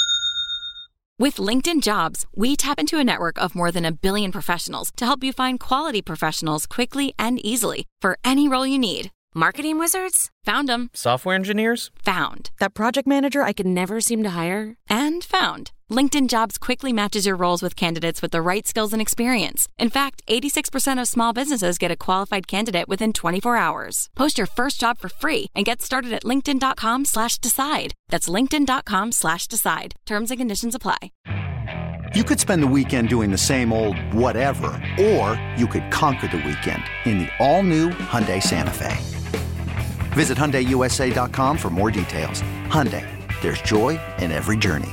S13: With LinkedIn Jobs, we tap into a network of more than a billion professionals to help you find quality professionals quickly and easily for any role you need. Marketing wizards? Found them.
S14: Software engineers?
S13: Found.
S14: That project manager I could never seem to hire?
S13: And found. LinkedIn Jobs quickly matches your roles with candidates with the right skills and experience. In fact, eighty-six percent of small businesses get a qualified candidate within twenty-four hours. Post your first job for free and get started at linkedin.com slash decide. That's linkedin.com slash decide. Terms and conditions apply.
S15: You could spend the weekend doing the same old whatever, or you could conquer the weekend in the all-new Hyundai Santa Fe. Visit Hyundai U S A dot com for more details. Hyundai, there's joy in every journey.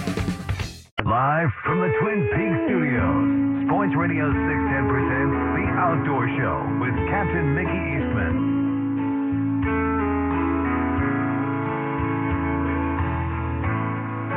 S3: Live from the Twin Peaks Studios, Sports Radio six ten presents The Outdoor Show with Captain Mickey Eastman.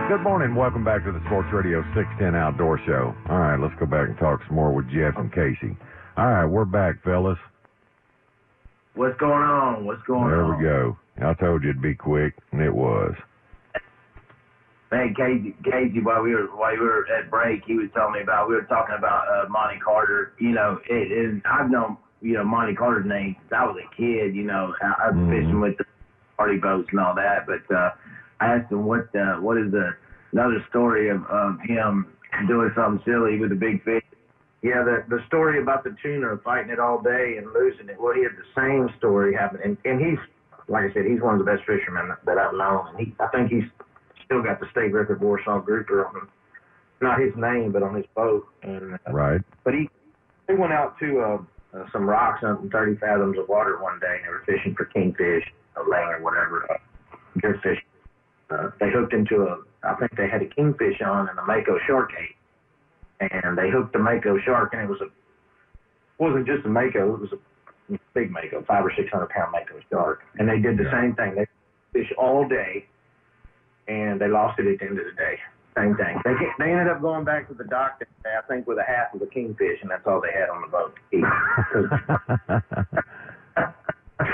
S4: Good morning. Welcome back to the Sports Radio six ten Outdoor Show. All right, let's go back and talk some more with Jeff and Casey. All right, we're back, fellas.
S10: What's going on? What's going
S4: there
S10: on?
S4: There we go. I told you it'd be quick, and it was.
S10: Man, Casey, Casey, while we were while we were at break, he was telling me about we were talking about uh, Monty Carter. You know, it, it, I've known you know Monty Carter's name since I was a kid. You know, I, I was mm-hmm. fishing with the party boats and all that. But uh, I asked him what uh, what is the another story of, of him doing something silly with a big fish.
S11: Yeah, the the story about the tuna fighting it all day and losing it. Well, he had the same story happen, and and he's like I said, he's one of the best fishermen that I've known. And he, I think he's still got the state record Warsaw grouper on him. Not his name, but on his boat. And, uh,
S4: right.
S11: But he, he went out to uh, uh, some rocks hunting thirty fathoms of water one day, and they were fishing for kingfish, or ling or whatever, uh, good fish. Uh, they hooked into a, I think they had a kingfish on and a mako shark ate. And they hooked the mako shark, and it was a, wasn't just a mako, it was a big mako, five or six hundred pound mako shark. And they did the yeah. same thing. They fished all day, and they lost it at the end of the day. Same thing. They get, they ended up going back to the dock, I think, with a half of a kingfish, and that's all they had on the boat to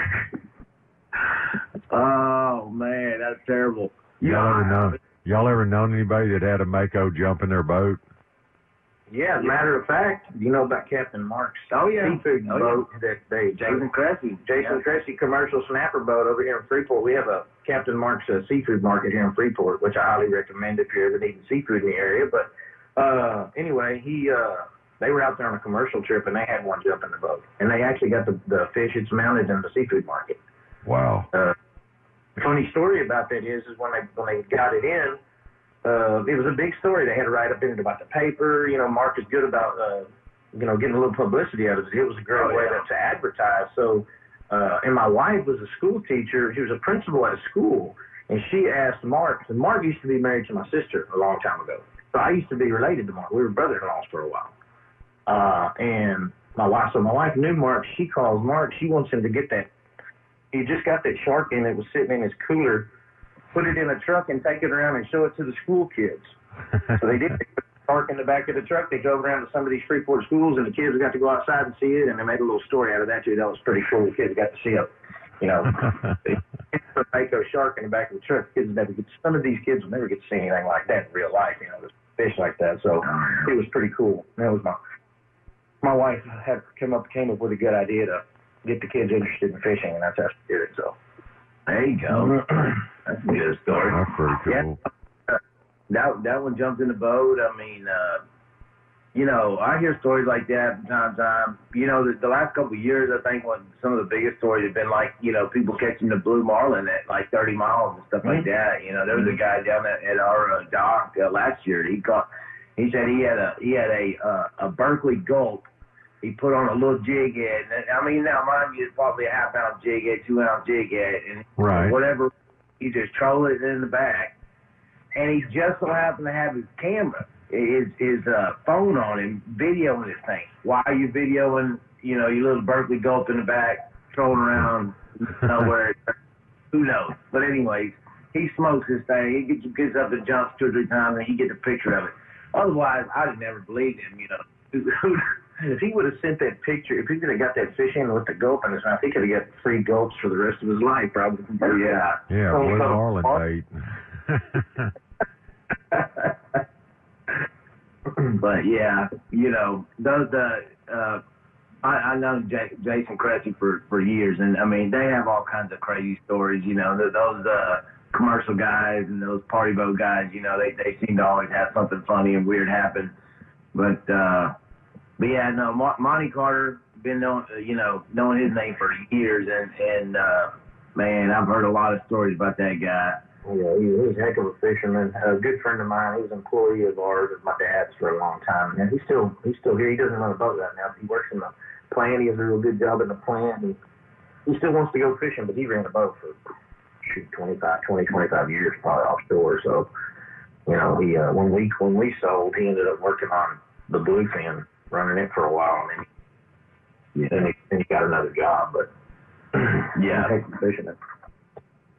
S11: eat.
S10: Oh man, that's terrible.
S4: Y'all ever known? Y'all ever known anybody that had a mako jump in their boat?
S11: Yeah, as a matter of fact, you know about Captain Mark's
S10: oh, yeah.
S11: seafood
S10: oh,
S11: boat
S10: yeah.
S11: that they
S10: Jason Cressy.
S11: Jason yeah. Cressy commercial snapper boat over here in Freeport. We have a Captain Mark's uh, seafood market here in Freeport, which I highly recommend if you're ever needing seafood in the area. But uh, anyway, he uh, they were out there on a commercial trip, and they had one jump in the boat. And they actually got the, the fish. It's mounted in the seafood market.
S4: Wow.
S11: Uh, funny story about that is, is when they when they got it in, Uh, it was a big story. They had to write up in it about the paper. You know, Mark is good about, uh, you know, getting a little publicity out of it. It was a great oh, way yeah. to, to advertise. So, uh, and my wife was a school teacher. She was a principal at a school. And she asked Mark, and Mark used to be married to my sister a long time ago. So I used to be related to Mark. We were brother-in-laws for a while. Uh, and my wife, so my wife knew Mark. She calls Mark. She wants him to get that. He just got that shark in it was sitting in his cooler, put it in a truck and take it around and show it to the school kids. So they did. They put the shark in the back of the truck. They drove around to some of these Freeport schools, and the kids got to go outside and see it, and they made a little story out of that, too. That was pretty cool. The kids got to see it. You know, they put a mako shark in the back of the truck. Kids never get, some of these kids will never get to see anything like that in real life, you know, the fish like that. So it was pretty cool. That was my, my wife had come up, came up with a good idea to get the kids interested in fishing, and that's how she did it, so.
S10: There you go. That's a good story.
S4: That's pretty cool.
S10: Yeah. Uh, that that one jumped in the boat. I mean, uh, you know, I hear stories like that from time to time. You know, the, the last couple of years, I think one, some of the biggest stories have been like, you know, people catching the blue marlin at like thirty miles and stuff mm-hmm. like that. You know, there was a guy down at, at our uh, dock uh, last year. He caught. He said he had a he had a uh, a Berkeley gulp. He put on a little jig head. And, I mean, now, mind you, it's probably a half-ounce jig head, two-ounce jig head, and
S4: right.
S10: whatever, he just trolled it in the back. And he just so happened to have his camera, his, his uh, phone on him, videoing this thing. Why are you videoing, you know, your little Berkeley gulp in the back, trolling around nowhere? Who knows? But anyways, he smokes this thing. He gets, gets up and jumps two or three times, and he gets a picture of it. Otherwise, I'd have never believed him, you know. If he would have sent that picture, if he could have got that fish in with the gulp in his mouth, he could have got free gulps for the rest of his life, probably. Oh, yeah.
S4: Yeah,
S10: so,
S4: blue
S10: so,
S4: marlin
S10: bait. But, yeah, you know, those, uh, uh, I, I know J- Jason Cressy for, for years, and, I mean, they have all kinds of crazy stories, you know, those uh, commercial guys and those party boat guys, you know, they, they seem to always have something funny and weird happen. But, uh, But yeah, no, Monty Carter, been known, you know, knowing his name for years, and and uh, man, I've heard a lot of stories about that guy.
S11: Yeah, he, he's a heck of a fisherman. A good friend of mine. He was an employee of ours, of my dad's, for a long time, and he's still he's still here. He doesn't run a boat right now. He works in the plant. He has a real good job in the plant, and he still wants to go fishing. But he ran a boat for shoot twenty-five, twenty, twenty-five years, probably offshore. So, you know, he uh, when we when we sold, he ended up working on the bluefin, running it for a while, and then he, yeah. then, he, then he got another job. But
S10: yeah,
S11: fishing it.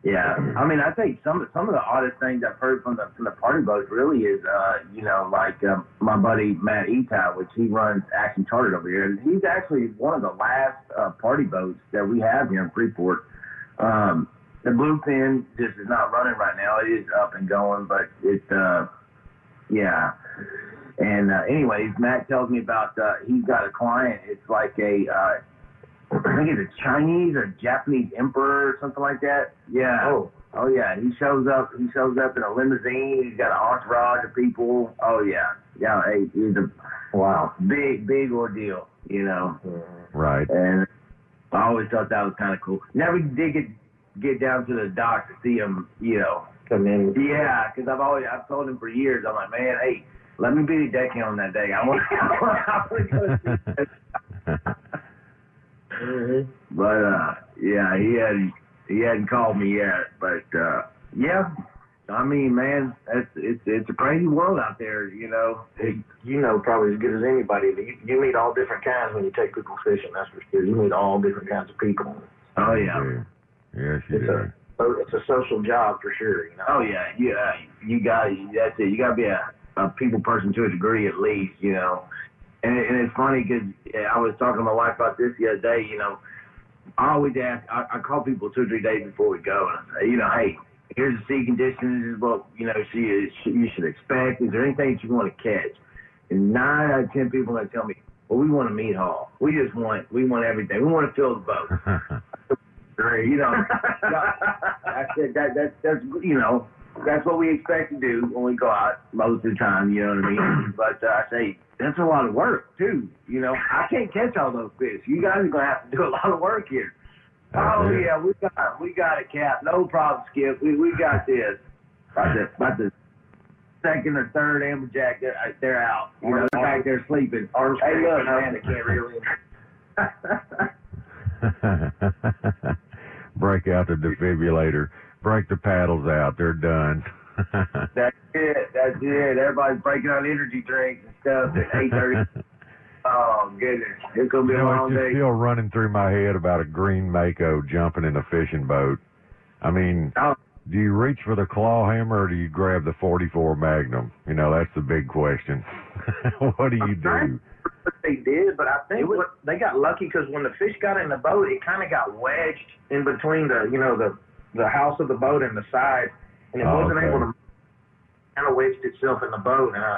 S10: Yeah, I mean, I think some some of the oddest things I've heard from the from the party boats really is, uh, you know, like um, my buddy Matt Etai, which he runs Action Chartered over here. He's actually one of the last uh, party boats that we have here in Freeport. Um, the Bluefin just is not running right now. It is up and going, but it, uh, yeah. And uh, anyways, Matt tells me about uh, he's got a client. It's like a uh, I think it's a Chinese or Japanese emperor or something like that. Yeah. Oh. Oh yeah. He shows up. He shows up in a limousine. He's got an entourage of people. Oh yeah. Yeah. Hey, he's a wow. Big big ordeal. You know.
S4: Right.
S10: And I always thought that was kind of cool. Never did get get down to the dock to see him. You know. Come in. Yeah, because I've always I've told him for years. I'm like, man, hey, let me be the deckhand on that day. I want. I want to go see this. Mm-hmm. But uh, yeah, he hadn't he hadn't called me yet. But uh, yeah, I mean, man, it's it's it's a crazy world out there, you know.
S11: Hey, you know probably as good as anybody. You, you meet all different kinds when you take people fishing. That's for sure. You meet all different kinds of people.
S10: Oh yeah.
S4: Yes, you
S11: it's
S4: do.
S11: A, it's a social job for sure. You know.
S10: Oh yeah, yeah. You got that's it. You got to be a, a people person to a degree at least, you know. And, it, and it's funny because I was talking to my wife about this the other day. You know, I always ask. I, I call people two or three days before we go, and I say, you know, hey, here's the sea conditions. This is what you know she is, you should expect. Is there anything that you want to catch? And nine out of ten people are gonna tell me, well, we want a meat haul. We just want we want everything. We want to fill the boat. Great, you know. I said that that that's you know that's what we expect to do when we go out most of the time. You know what I mean? But uh, I say. That's a lot of work, too. You know, I can't catch all those fish. You guys are going to have to do a lot of work here. Oh, yeah, we got we got it, Cap. No problem, Skip. We we got this. About the, about the second or third amberjack, they're, they're out. You know, they're back there sleeping. Hey, look, man, they can't reel in.
S4: Break out the defibrillator. Break the paddles out. They're done.
S10: That's it. That's it. Everybody's breaking out energy drinks and stuff at eight thirty. Oh, goodness. It's going to be
S4: you
S10: a
S4: know,
S10: long
S4: it's just
S10: day.
S4: still running through my head about a green mako jumping in a fishing boat. I mean,
S10: oh.
S4: do you reach for the claw hammer or do you grab the forty-four Magnum? You know, that's the big question. What do you do?
S11: They did, but I think was, what, they got lucky because when the fish got in the boat, it kind of got wedged in between the, you know, the the house of the boat and the side. And it
S4: oh,
S11: wasn't
S4: okay.
S11: able to kind of wedged itself in the boat. And I,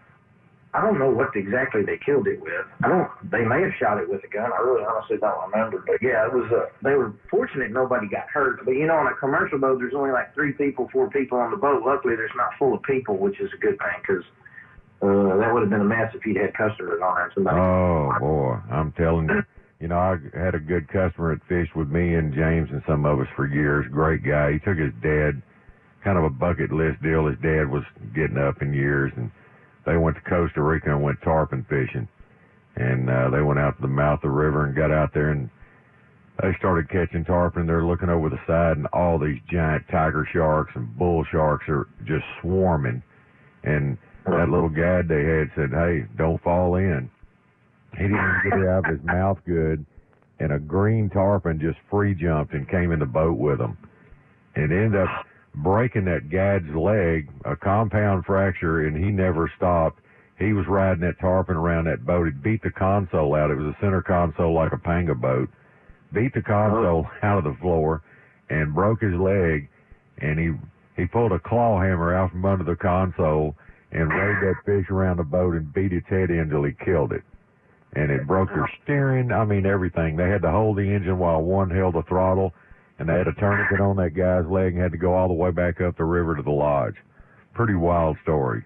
S11: I don't know what exactly they killed it with. I don't. They may have shot it with a gun. I really honestly don't remember. But yeah, it was. Uh, they were fortunate nobody got hurt. But you know, on a commercial boat, there's only like three people, four people on the boat. Luckily, there's not full of people, which is a good thing because uh, that would have been a mess if you'd had customers on there. Somebody.
S4: Oh boy, I'm telling you. You know, I had a good customer that fished with me and James and some of us for years. Great guy. He took his dad. Kind of a bucket list deal. His dad was getting up in years, and they went to Costa Rica and went tarpon fishing. And uh, they went out to the mouth of the river and got out there, and they started catching tarpon. They're looking over the side, and all these giant tiger sharks and bull sharks are just swarming. And that little guide they had said, hey, don't fall in. He didn't even get it out of his mouth good, and a green tarpon just free jumped and came in the boat with him. And it ended up breaking that guide's leg, a compound fracture, and he never stopped. He was riding that tarpon around that boat. It beat the console out. It was a center console like a panga boat. Beat the console out of the floor and broke his leg, and he he pulled a claw hammer out from under the console and rode that fish around the boat and beat its head in until he killed it. And it broke their steering, I mean everything. They had to hold the engine while one held the throttle, and they had a tourniquet on that guy's leg and had to go all the way back up the river to the lodge. Pretty wild story.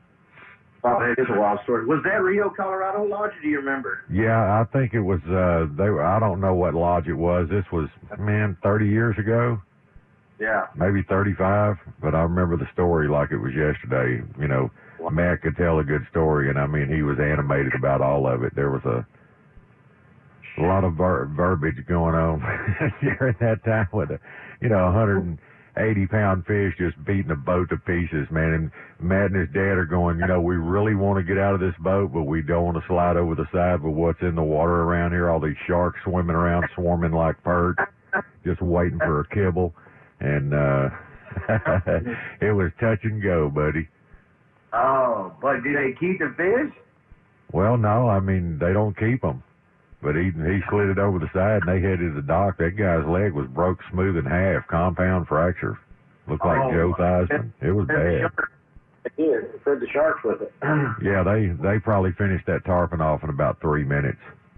S11: Oh, that is a wild story. Was that Rio Colorado Lodge, or do you remember?
S4: Yeah, I think it was, uh, they were, I don't know what lodge it was. This was, man, thirty years ago.
S11: Yeah.
S4: Maybe thirty-five, but I remember the story like it was yesterday. You know, Matt could tell a good story, and I mean, he was animated about all of it. There was a, a lot of ver- verbiage going on during that time with a, you know, one hundred eighty pound fish just beating a boat to pieces, man. And Matt and his dad are going, you know, we really want to get out of this boat, but we don't want to slide over the side with what's in the water around here. All these sharks swimming around, swarming like perch, just waiting for a kibble. and uh, it was touch and go, buddy.
S10: Oh, but do they keep the fish?
S4: Well, no, I mean, they don't keep them. But he he slid it over the side, and they headed to the dock. That guy's leg was broke smooth in half, compound fracture. Looked like
S10: Oh,
S4: Joe Theismann. It was bad.
S11: It is. It fed the sharks with it.
S4: Yeah, they, they probably finished that tarpon off in about three minutes.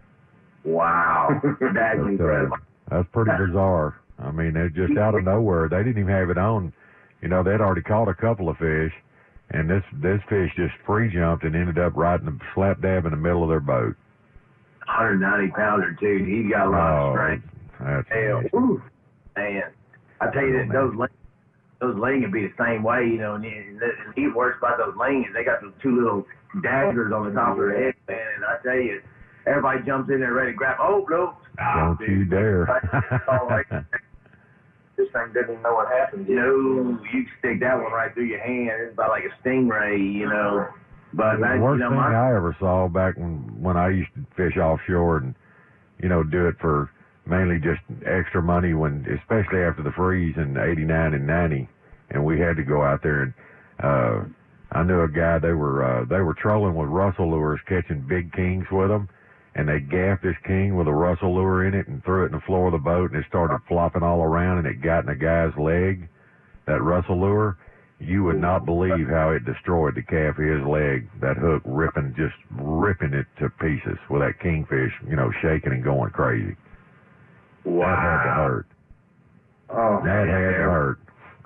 S10: Wow. That's
S4: But, uh,
S10: incredible.
S4: that's pretty bizarre. I mean, it just out of nowhere. They didn't even have it on. You know, they'd already caught a couple of fish, and this this fish just free jumped and ended up right in the slap dab in the middle of their boat.
S10: one hundred ninety pounder, too. He's got a lot
S4: Oh,
S10: of strength.
S4: That's
S10: Hell,
S4: amazing.
S10: woo. Man, I tell you
S4: Oh,
S10: that
S4: man.
S10: those ling- those ling can be the same way, you know. And, and, and the worst about those ling is they got those two little daggers on the top of their head, man. And I tell you, everybody jumps in there ready to grab. Oh no! Stop,
S4: Don't you dare.
S11: All right. This thing didn't even know what happened.
S10: No, you stick that one right through your hand. It's about like a stingray, you know. But
S4: The
S10: that,
S4: worst
S10: you know,
S4: thing
S10: my,
S4: I ever saw back when, when I used to fish offshore and, you know, do it for mainly just extra money when, especially after the freeze in eighty-nine and ninety, and we had to go out there and, uh, I knew a guy, they were, uh, they were trolling with Russell lures, catching big kings with them, and they gaffed this king with a Russell lure in it and threw it in the floor of the boat, and it started flopping all around, and it got in a guy's leg, that Russell lure. You would not believe how it destroyed the calf of his leg, that hook ripping, just ripping it to pieces with that kingfish, you know, shaking and going crazy.
S10: wow.
S4: That had to hurt.
S10: Oh,
S4: That
S10: man,
S4: had to hurt.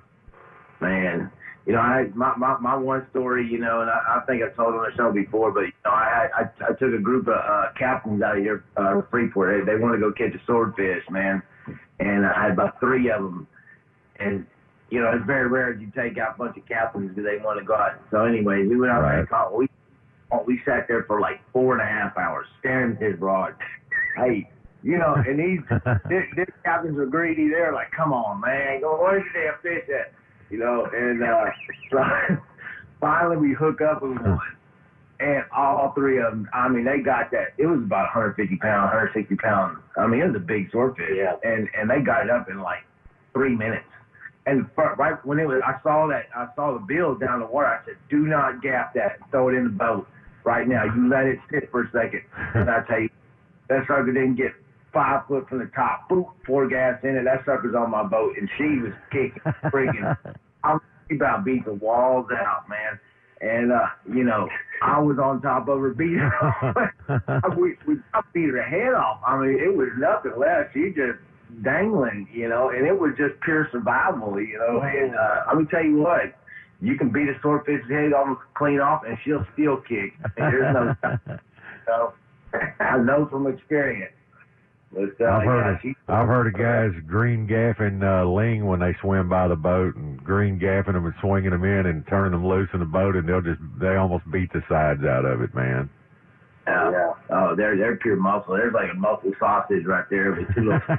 S10: Man, you know, I my, my my one story, you know, and I, I think I told on the show before, but you know, I I, I took a group of uh, captains out of here, uh, Freeport. They, they wanted to go catch a swordfish, man, and I had about three of them, and you know, it's very rare that you take out a bunch of captains because they want to go out. So, anyways, we went out there and caught. We we sat there for like four and a half hours staring at this rod. Hey. You know, and these this, this captains are greedy. They're like, "Come on, man, go where's the damn fish at?" You know, and uh, so finally we hook up with one, and all three of them. I mean, they got that. It was about one hundred fifty pound, one hundred sixty pound. I mean, it was a big swordfish, yeah. And and they got it up in like three minutes. And for, right when it was, I saw that, I saw the bills down the water. I said, "Do not gaff that. Throw it in the boat right now. You let it sit for a second." And I tell you, that sucker didn't get five foot from the top. Boop, four gas in it. That sucker's on my boat, and she was kicking, freaking. I'm about beat the walls out, man. And uh, you know, I was on top of her, beating her. we we beat her head off. I mean, it was nothing less. She just dangling, you know, and it was just pure survival, you know. And uh, I'm gonna tell you what, you can beat a swordfish's head almost clean off, and she'll still kick. And there's no, so I know from experience. But, uh,
S4: I've heard
S10: yeah,
S4: of,
S10: she,
S4: I've heard of guys green gaffing uh, ling when they swim by the boat, and green gaffing them and swinging them in and turning them loose in the boat, and they'll just they almost beat the sides out of it, man.
S10: Uh, yeah. Oh, they're they're pure muscle. There's like a muscle sausage right there with two little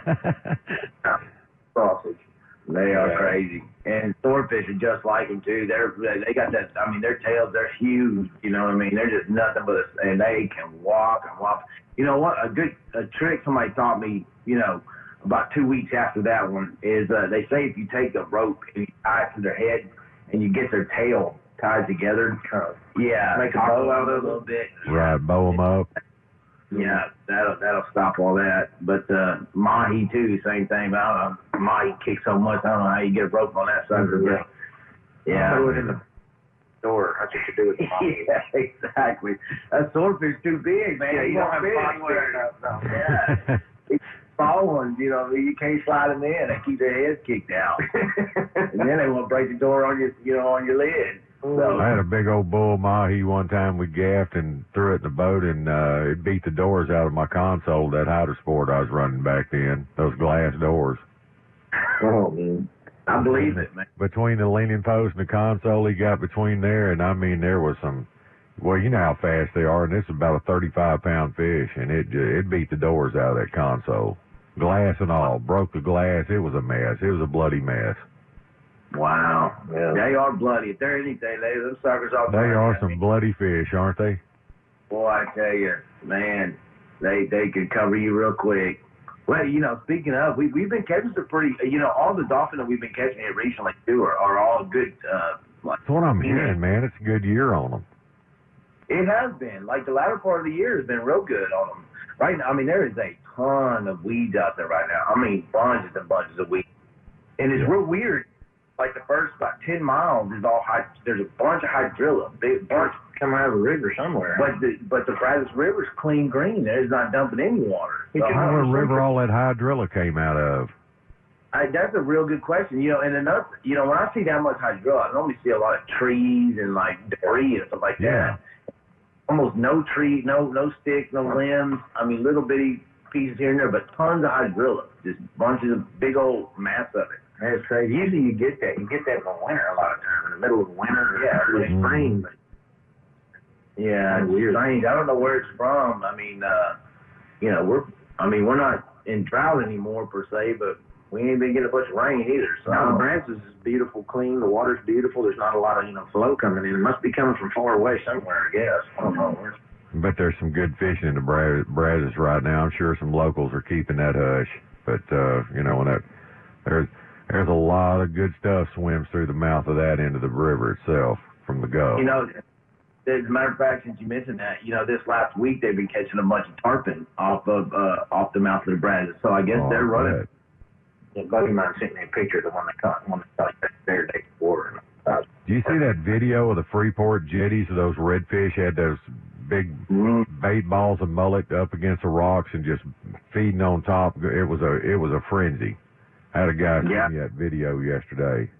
S10: sausage. They are
S11: Yeah.
S10: crazy, and swordfish are just like them too. They're they got that. I mean, their tails they're huge. You know what I mean? They're just nothing but, a, and they can walk and walk. You know what? A good a trick somebody taught me. You know, about two weeks after that one is uh, they say if you take a rope and you tie it to their head and you get their tail tied together, kind of yeah, make a bow out of it a little bit.
S4: Right, bow them up.
S10: Yeah, that'll that'll stop all that. But uh, mahi too, same thing. But I don't know, mahi kicks so much. I don't know how you get a rope on that sucker.
S11: Yeah.
S10: But, yeah.
S11: Throw it in the door. That's what you do with the mahi.
S10: Yeah, exactly. That swordfish too big, man.
S11: Yeah, you don't have
S10: big
S11: spots
S10: anywhere.
S11: big enough, no.
S10: Yeah. These small ones, you know, you can't slide them in. They keep their heads kicked out, and then they want to break the door on your, you know, on your lid. So,
S4: I had a big old bull mahi one time we gaffed and threw it in the boat, and uh, it beat the doors out of my console, that Hider Sport I was running back then, those glass doors.
S10: oh man, I believe it, man.
S4: Between the leaning post and the console, he got between there, and I mean, there was some, well, you know how fast they are, and this is about a thirty-five pound fish, and it it beat the doors out of that console. Glass and all, broke the glass. It was a mess. It was a bloody mess.
S10: Wow. Yeah. They are bloody. If they're anything, they them suckers are
S4: They
S10: bloody.
S4: are
S10: I
S4: some
S10: mean,
S4: bloody fish, aren't they?
S10: boy, I tell you, man, they they can cover you real quick. Well, you know, speaking of, we, we've been catching some pretty, you know, all the dolphin that we've been catching here recently, too, are, are all good. Uh, like,
S4: That's what I'm hearing, man. It's a good year on them.
S10: It has been. Like, the latter part of the year has been real good on them. Right now, I mean, there is a ton of weeds out there right now. I mean, bunches and bunches of weeds. And it's yeah. real weird. Like, the first about ten miles is all high. There's a bunch of hydrilla, big bunch coming out of a river somewhere. But the but the Brazos River's clean green. It's not dumping any water.
S4: So how the river all that hydrilla came out of?
S10: I, that's a real good question. You know, and another, you know, when I see that much hydrilla, I normally see a lot of trees and like debris and stuff like
S4: yeah.
S10: that. Almost no tree, no no sticks, no limbs. I mean, little bitty pieces here and there, but tons of hydrilla. Just bunches of big old mass of it. That's crazy. Usually you get that. You get that in the winter a lot of times, in the middle of winter yeah, or
S4: mm-hmm.
S10: spring. But yeah, it's weird. Strange. I don't know where it's from. I mean, uh, you know, we're, I mean, we're not in drought anymore per se, but we ain't been getting a bunch of rain either. So now the Brazos is beautiful, clean. The water's beautiful. There's not a lot of, you know, flow coming in. It must be coming from far away somewhere, I guess. I don't know where.
S4: But there's some good fishing in the Bra- Brazos right now. I'm sure some locals are keeping that hush. But, uh, you know, when that, there's, There's a lot of good stuff swims through the mouth of that into the river itself from the Gulf.
S10: You know, as a matter of fact, since you mentioned that, you know, this last week they've been catching a bunch of tarpon off of uh, off the mouth of the Brazos. So I guess
S4: oh,
S10: they're running.
S11: A buddy of mine sent me a picture of the one they caught, one they caught there day before.
S4: Do you see that video of the Freeport jetties of those redfish had those big
S10: mm-hmm.
S4: bait balls of mullet up against the rocks and just feeding on top? It was a it was a frenzy. I had a guy send
S10: yeah.
S4: me that video yesterday.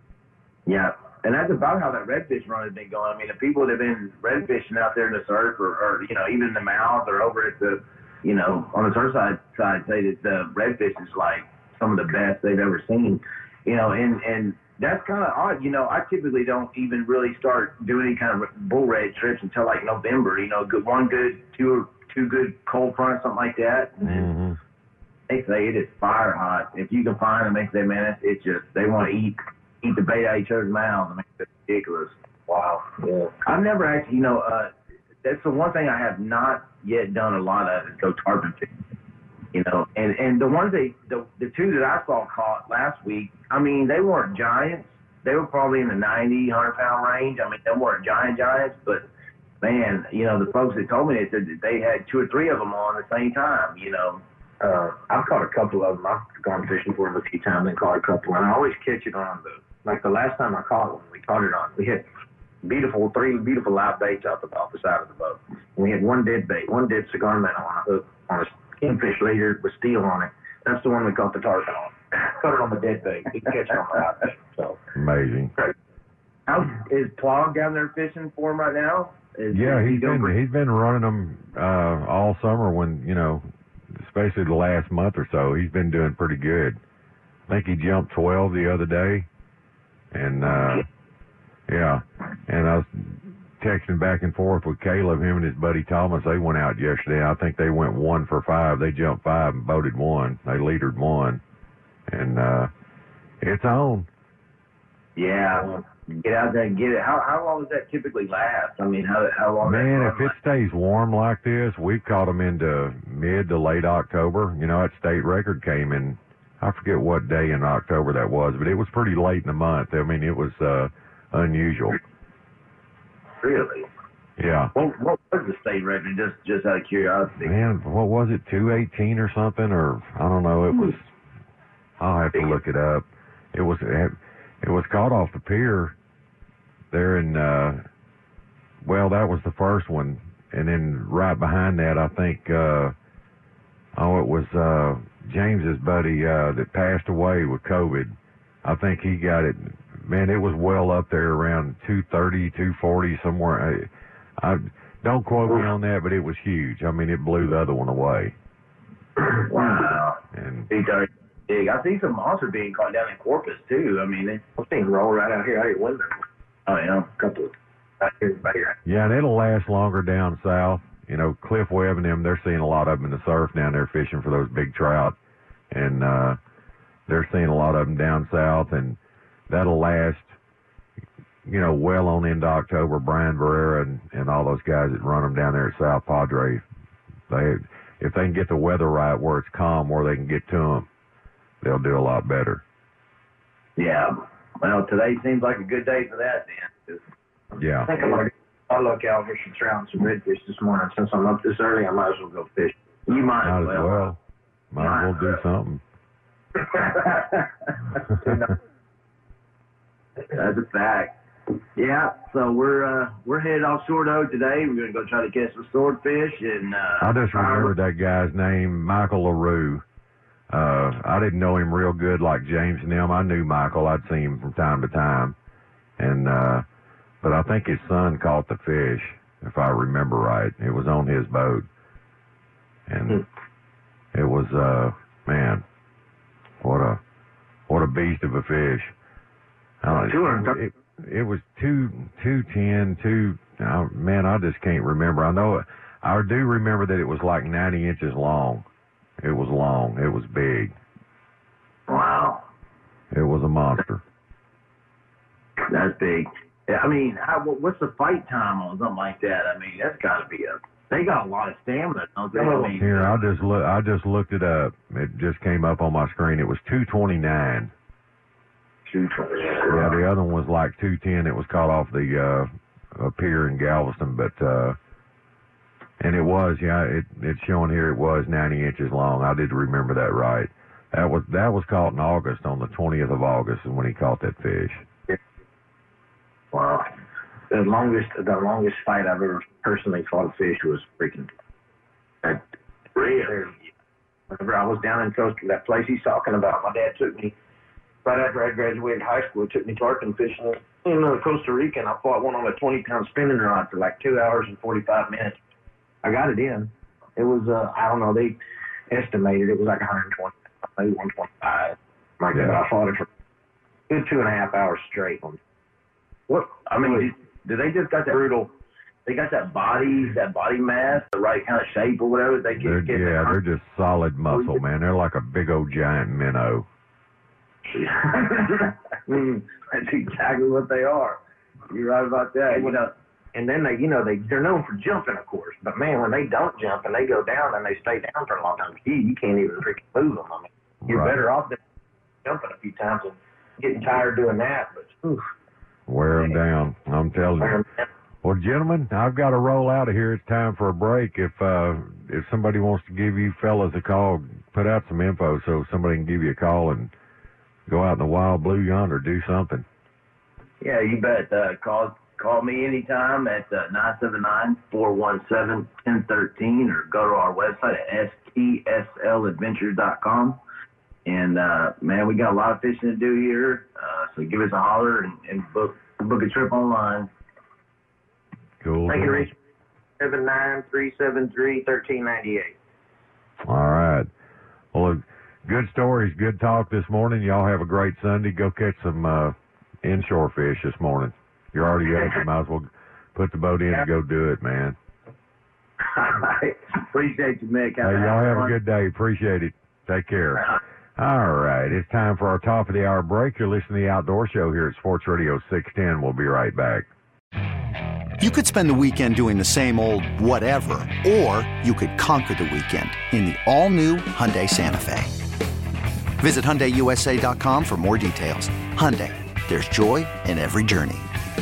S10: Yeah, and that's about how that redfish run has been going. I mean, the people that have been redfishing out there in the surf, or, or you know, even in the mouth or over at the, you know, on the surf side, side say that the redfish is like some of the best they've ever seen. You know, and and that's kind of odd. You know, I typically don't even really start doing any kind of bull red trips until like November. You know, good one good, two two good cold fronts, something like that. And
S4: mm-hmm.
S10: They say it is fire hot. If you can find them, they say, man, it's just, they want to eat eat the bait out of each other's mouths. I mean, it's ridiculous. Wow. Yeah. I've never actually, you know, uh, that's the one thing I have not yet done a lot of is go tarpon fishing. You know, and, and the ones they, the, the two that I saw caught last week, I mean, they weren't giants. They were probably in the ninety, one hundred pound range. I mean, they weren't giant giants, but man, you know, the folks that told me, they said that they had two or three of them on at the same time, you know.
S11: Uh, I've caught a couple of them. I've gone fishing for them a few times and caught a couple. And I always catch it on the, like the last time I caught one, we caught it on, we had beautiful, three beautiful live baits off the, off the side of the boat. And we had one dead bait, one dead cigar minnow on a hook, on a kingfish leader with steel on it. That's the one we caught the tarpon on. Caught it on the dead bait. We can catch it on the live bait. So.
S4: Amazing.
S10: How is Plog down there fishing for him right now? Is,
S4: yeah,
S10: is
S4: he's
S10: he
S4: been,
S10: pretty-
S4: he's been running them uh, all summer when, you know, especially the last month or so. He's been doing pretty good. I think he jumped twelve the other day. And, uh, yeah. And I was texting back and forth with Caleb, him and his buddy Thomas. They went out yesterday. I think they went one for five. They jumped five and boated one. They leadered one. And, uh, it's on.
S10: Yeah. Get out there and get it. How how long does that typically last? I mean, how how long?
S4: Man,
S10: that
S4: if it stays warm like this, we've caught them into mid to late October. You know, that state record came in, I forget what day in October that was, but it was pretty late in the month. I mean, it was uh, unusual.
S10: Really?
S4: Yeah.
S10: What, what was the state record? Just just out of curiosity.
S4: Man, what was it? two eighteen or something? Or I don't know. It was. I'll have to look it up. It was. It, It was caught off the pier there in, uh, well, that was the first one. And then right behind that, I think, uh, oh, it was uh, James's buddy uh, that passed away with COVID. I think he got it. Man, it was well up there around two thirty, two forty, somewhere. I, I don't quote me on that, but it was huge. I mean, it blew the other one away.
S10: Wow.
S4: And
S10: big. I see some monster being caught down in Corpus too. I mean, I've seen roll right out here out your window. Oh yeah, a couple out here, right here.
S4: Yeah, and it'll last longer down south. You know, Cliff Webb and them, they're seeing a lot of them in the surf down there fishing for those big trout, and uh, they're seeing a lot of them down south, and that'll last. You know, well on into October. Brian Barrera and, and all those guys that run them down there at South Padre, they if they can get the weather right where it's calm, where they can get to them, they'll do a lot better.
S10: Yeah. Well, today seems like a good day for that, then.
S4: Yeah.
S11: I think I'm going to I'll look out for some trout and some redfish this morning. Since I'm up this early, I might as well go fish.
S10: You might,
S4: Might
S10: as well.
S4: as well. Might
S10: Might
S4: as well do something.
S10: That's a fact. Yeah, so we're uh, we're headed off Sword Oak today. We're going to go try to catch some swordfish. And uh,
S4: I just remembered that guy's name, Michael LaRue. Uh, I didn't know him real good like James and them. I knew Michael. I'd seen him from time to time. And, uh, but I think his son caught the fish, if I remember right. It was on his boat. And it was, uh, man, what a, what a beast of a fish. I don't know, it, it was two, two ten, two, uh, man, I just can't remember. I know, I do remember that it was like ninety inches long. It was long. It was big.
S10: Wow.
S4: It was a monster.
S10: That's big. I mean, how, what's the fight time on something like that? I mean, that's got to be a. They got a lot of stamina, don't they? I mean,
S4: Here, I just look. I just looked it up. It just came up on my screen. It was two twenty nine.
S10: Two twenty nine.
S4: Yeah, the other one was like two ten. It was caught off the uh, pier in Galveston, but uh, and it was. Yeah, it it's showing here. It was ninety inches long. I did remember that right. That was that was caught in August, on the twentieth of August, is when he caught that fish.
S11: Wow. The longest, the longest fight I've ever personally fought a fish was freaking. That, really? Whenever I was down in Costa, that place he's talking about, my dad took me right after I graduated high school. He took me tarpon fishing in uh, Costa Rica, and I fought one on a twenty pound spinning rod for like two hours and forty-five minutes. I got it in. It was, uh, I don't know, they estimated it was like one hundred twenty, maybe one twenty-five. Like
S4: Yeah.
S11: that. I fought it for good two and a half hours straight.
S10: What I mean, do, do they just got that brutal? They got that body, that body mass, the right kind of shape or whatever. They
S4: They're,
S10: can get.
S4: yeah, they're just solid muscle, man. They're like a big old giant minnow.
S10: mm, that's exactly what they are. You're right about that. You know,
S11: and then they, you know, they they're known for jumping, of course. But man, when they don't jump and they go down and they stay down for a long time, you, you can't even freaking move them. I mean, you're
S4: Right.
S11: better off than jumping a few times and getting tired doing that. But oof.
S4: Wear them down. I'm telling you. Well, gentlemen, I've got to roll out of here. It's time for a break. If uh, if somebody wants to give you fellas a call, put out some info so somebody can give you a call and go out in the wild blue yonder, do something.
S10: yeah, you bet. Uh, call call me anytime at uh, nine seven nine, four one seven, one zero one three or go to our website at s t s l adventures dot com. And, uh, man, we got a lot of fishing to do here, uh, so give us a holler and, and book book a trip online.
S4: Cool.
S11: They can
S4: cool.
S11: reach seven nine three seven three one three nine eight.
S4: All right. Well, good stories, good talk this morning. Y'all have a great Sunday. Go catch some uh, inshore fish this morning. You're already up. You might as well put the boat in and go do it, man.
S10: All right. Appreciate you, Mick.
S4: Hey, y'all have a good day. Appreciate it. Take care. All right. It's time for our top of the hour break. You're listening to the Outdoor Show here at Sports Radio six ten. We'll be right back.
S15: You could spend the weekend doing the same old whatever, or you could conquer the weekend in the all-new Hyundai Santa Fe. Visit Hyundai U S A dot com for more details. Hyundai, there's joy in every journey.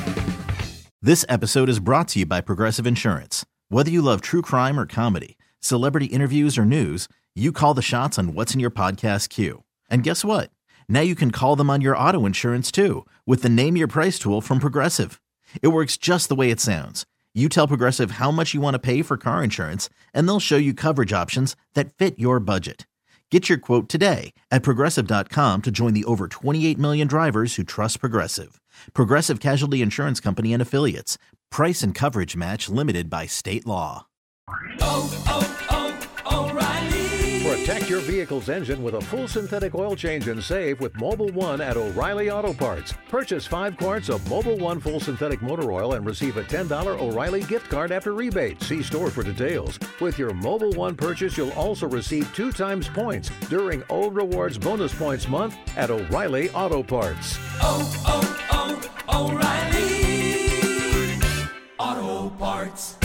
S2: This episode is brought to you by Progressive Insurance. Whether you love true crime or comedy, celebrity interviews or news, you call the shots on what's in your podcast queue. And guess what? Now you can call them on your auto insurance too with the Name Your Price tool from Progressive. It works just the way it sounds. You tell Progressive how much you want to pay for car insurance, and they'll show you coverage options that fit your budget. Get your quote today at Progressive dot com to join the over twenty-eight million drivers who trust Progressive. Progressive Casualty Insurance Company and Affiliates. Price and coverage match limited by state law.
S16: Oh, oh, oh, O'Reilly. Protect your vehicle's engine with a full synthetic oil change and save with Mobil one at O'Reilly Auto Parts. Purchase five quarts of Mobil one full synthetic motor oil and receive a ten dollars O'Reilly gift card after rebate. See store for details. With your Mobil one purchase, you'll also receive two times points during O Rewards Bonus Points Month at O'Reilly Auto Parts.
S17: Oh, oh, oh, O'Reilly Auto Parts.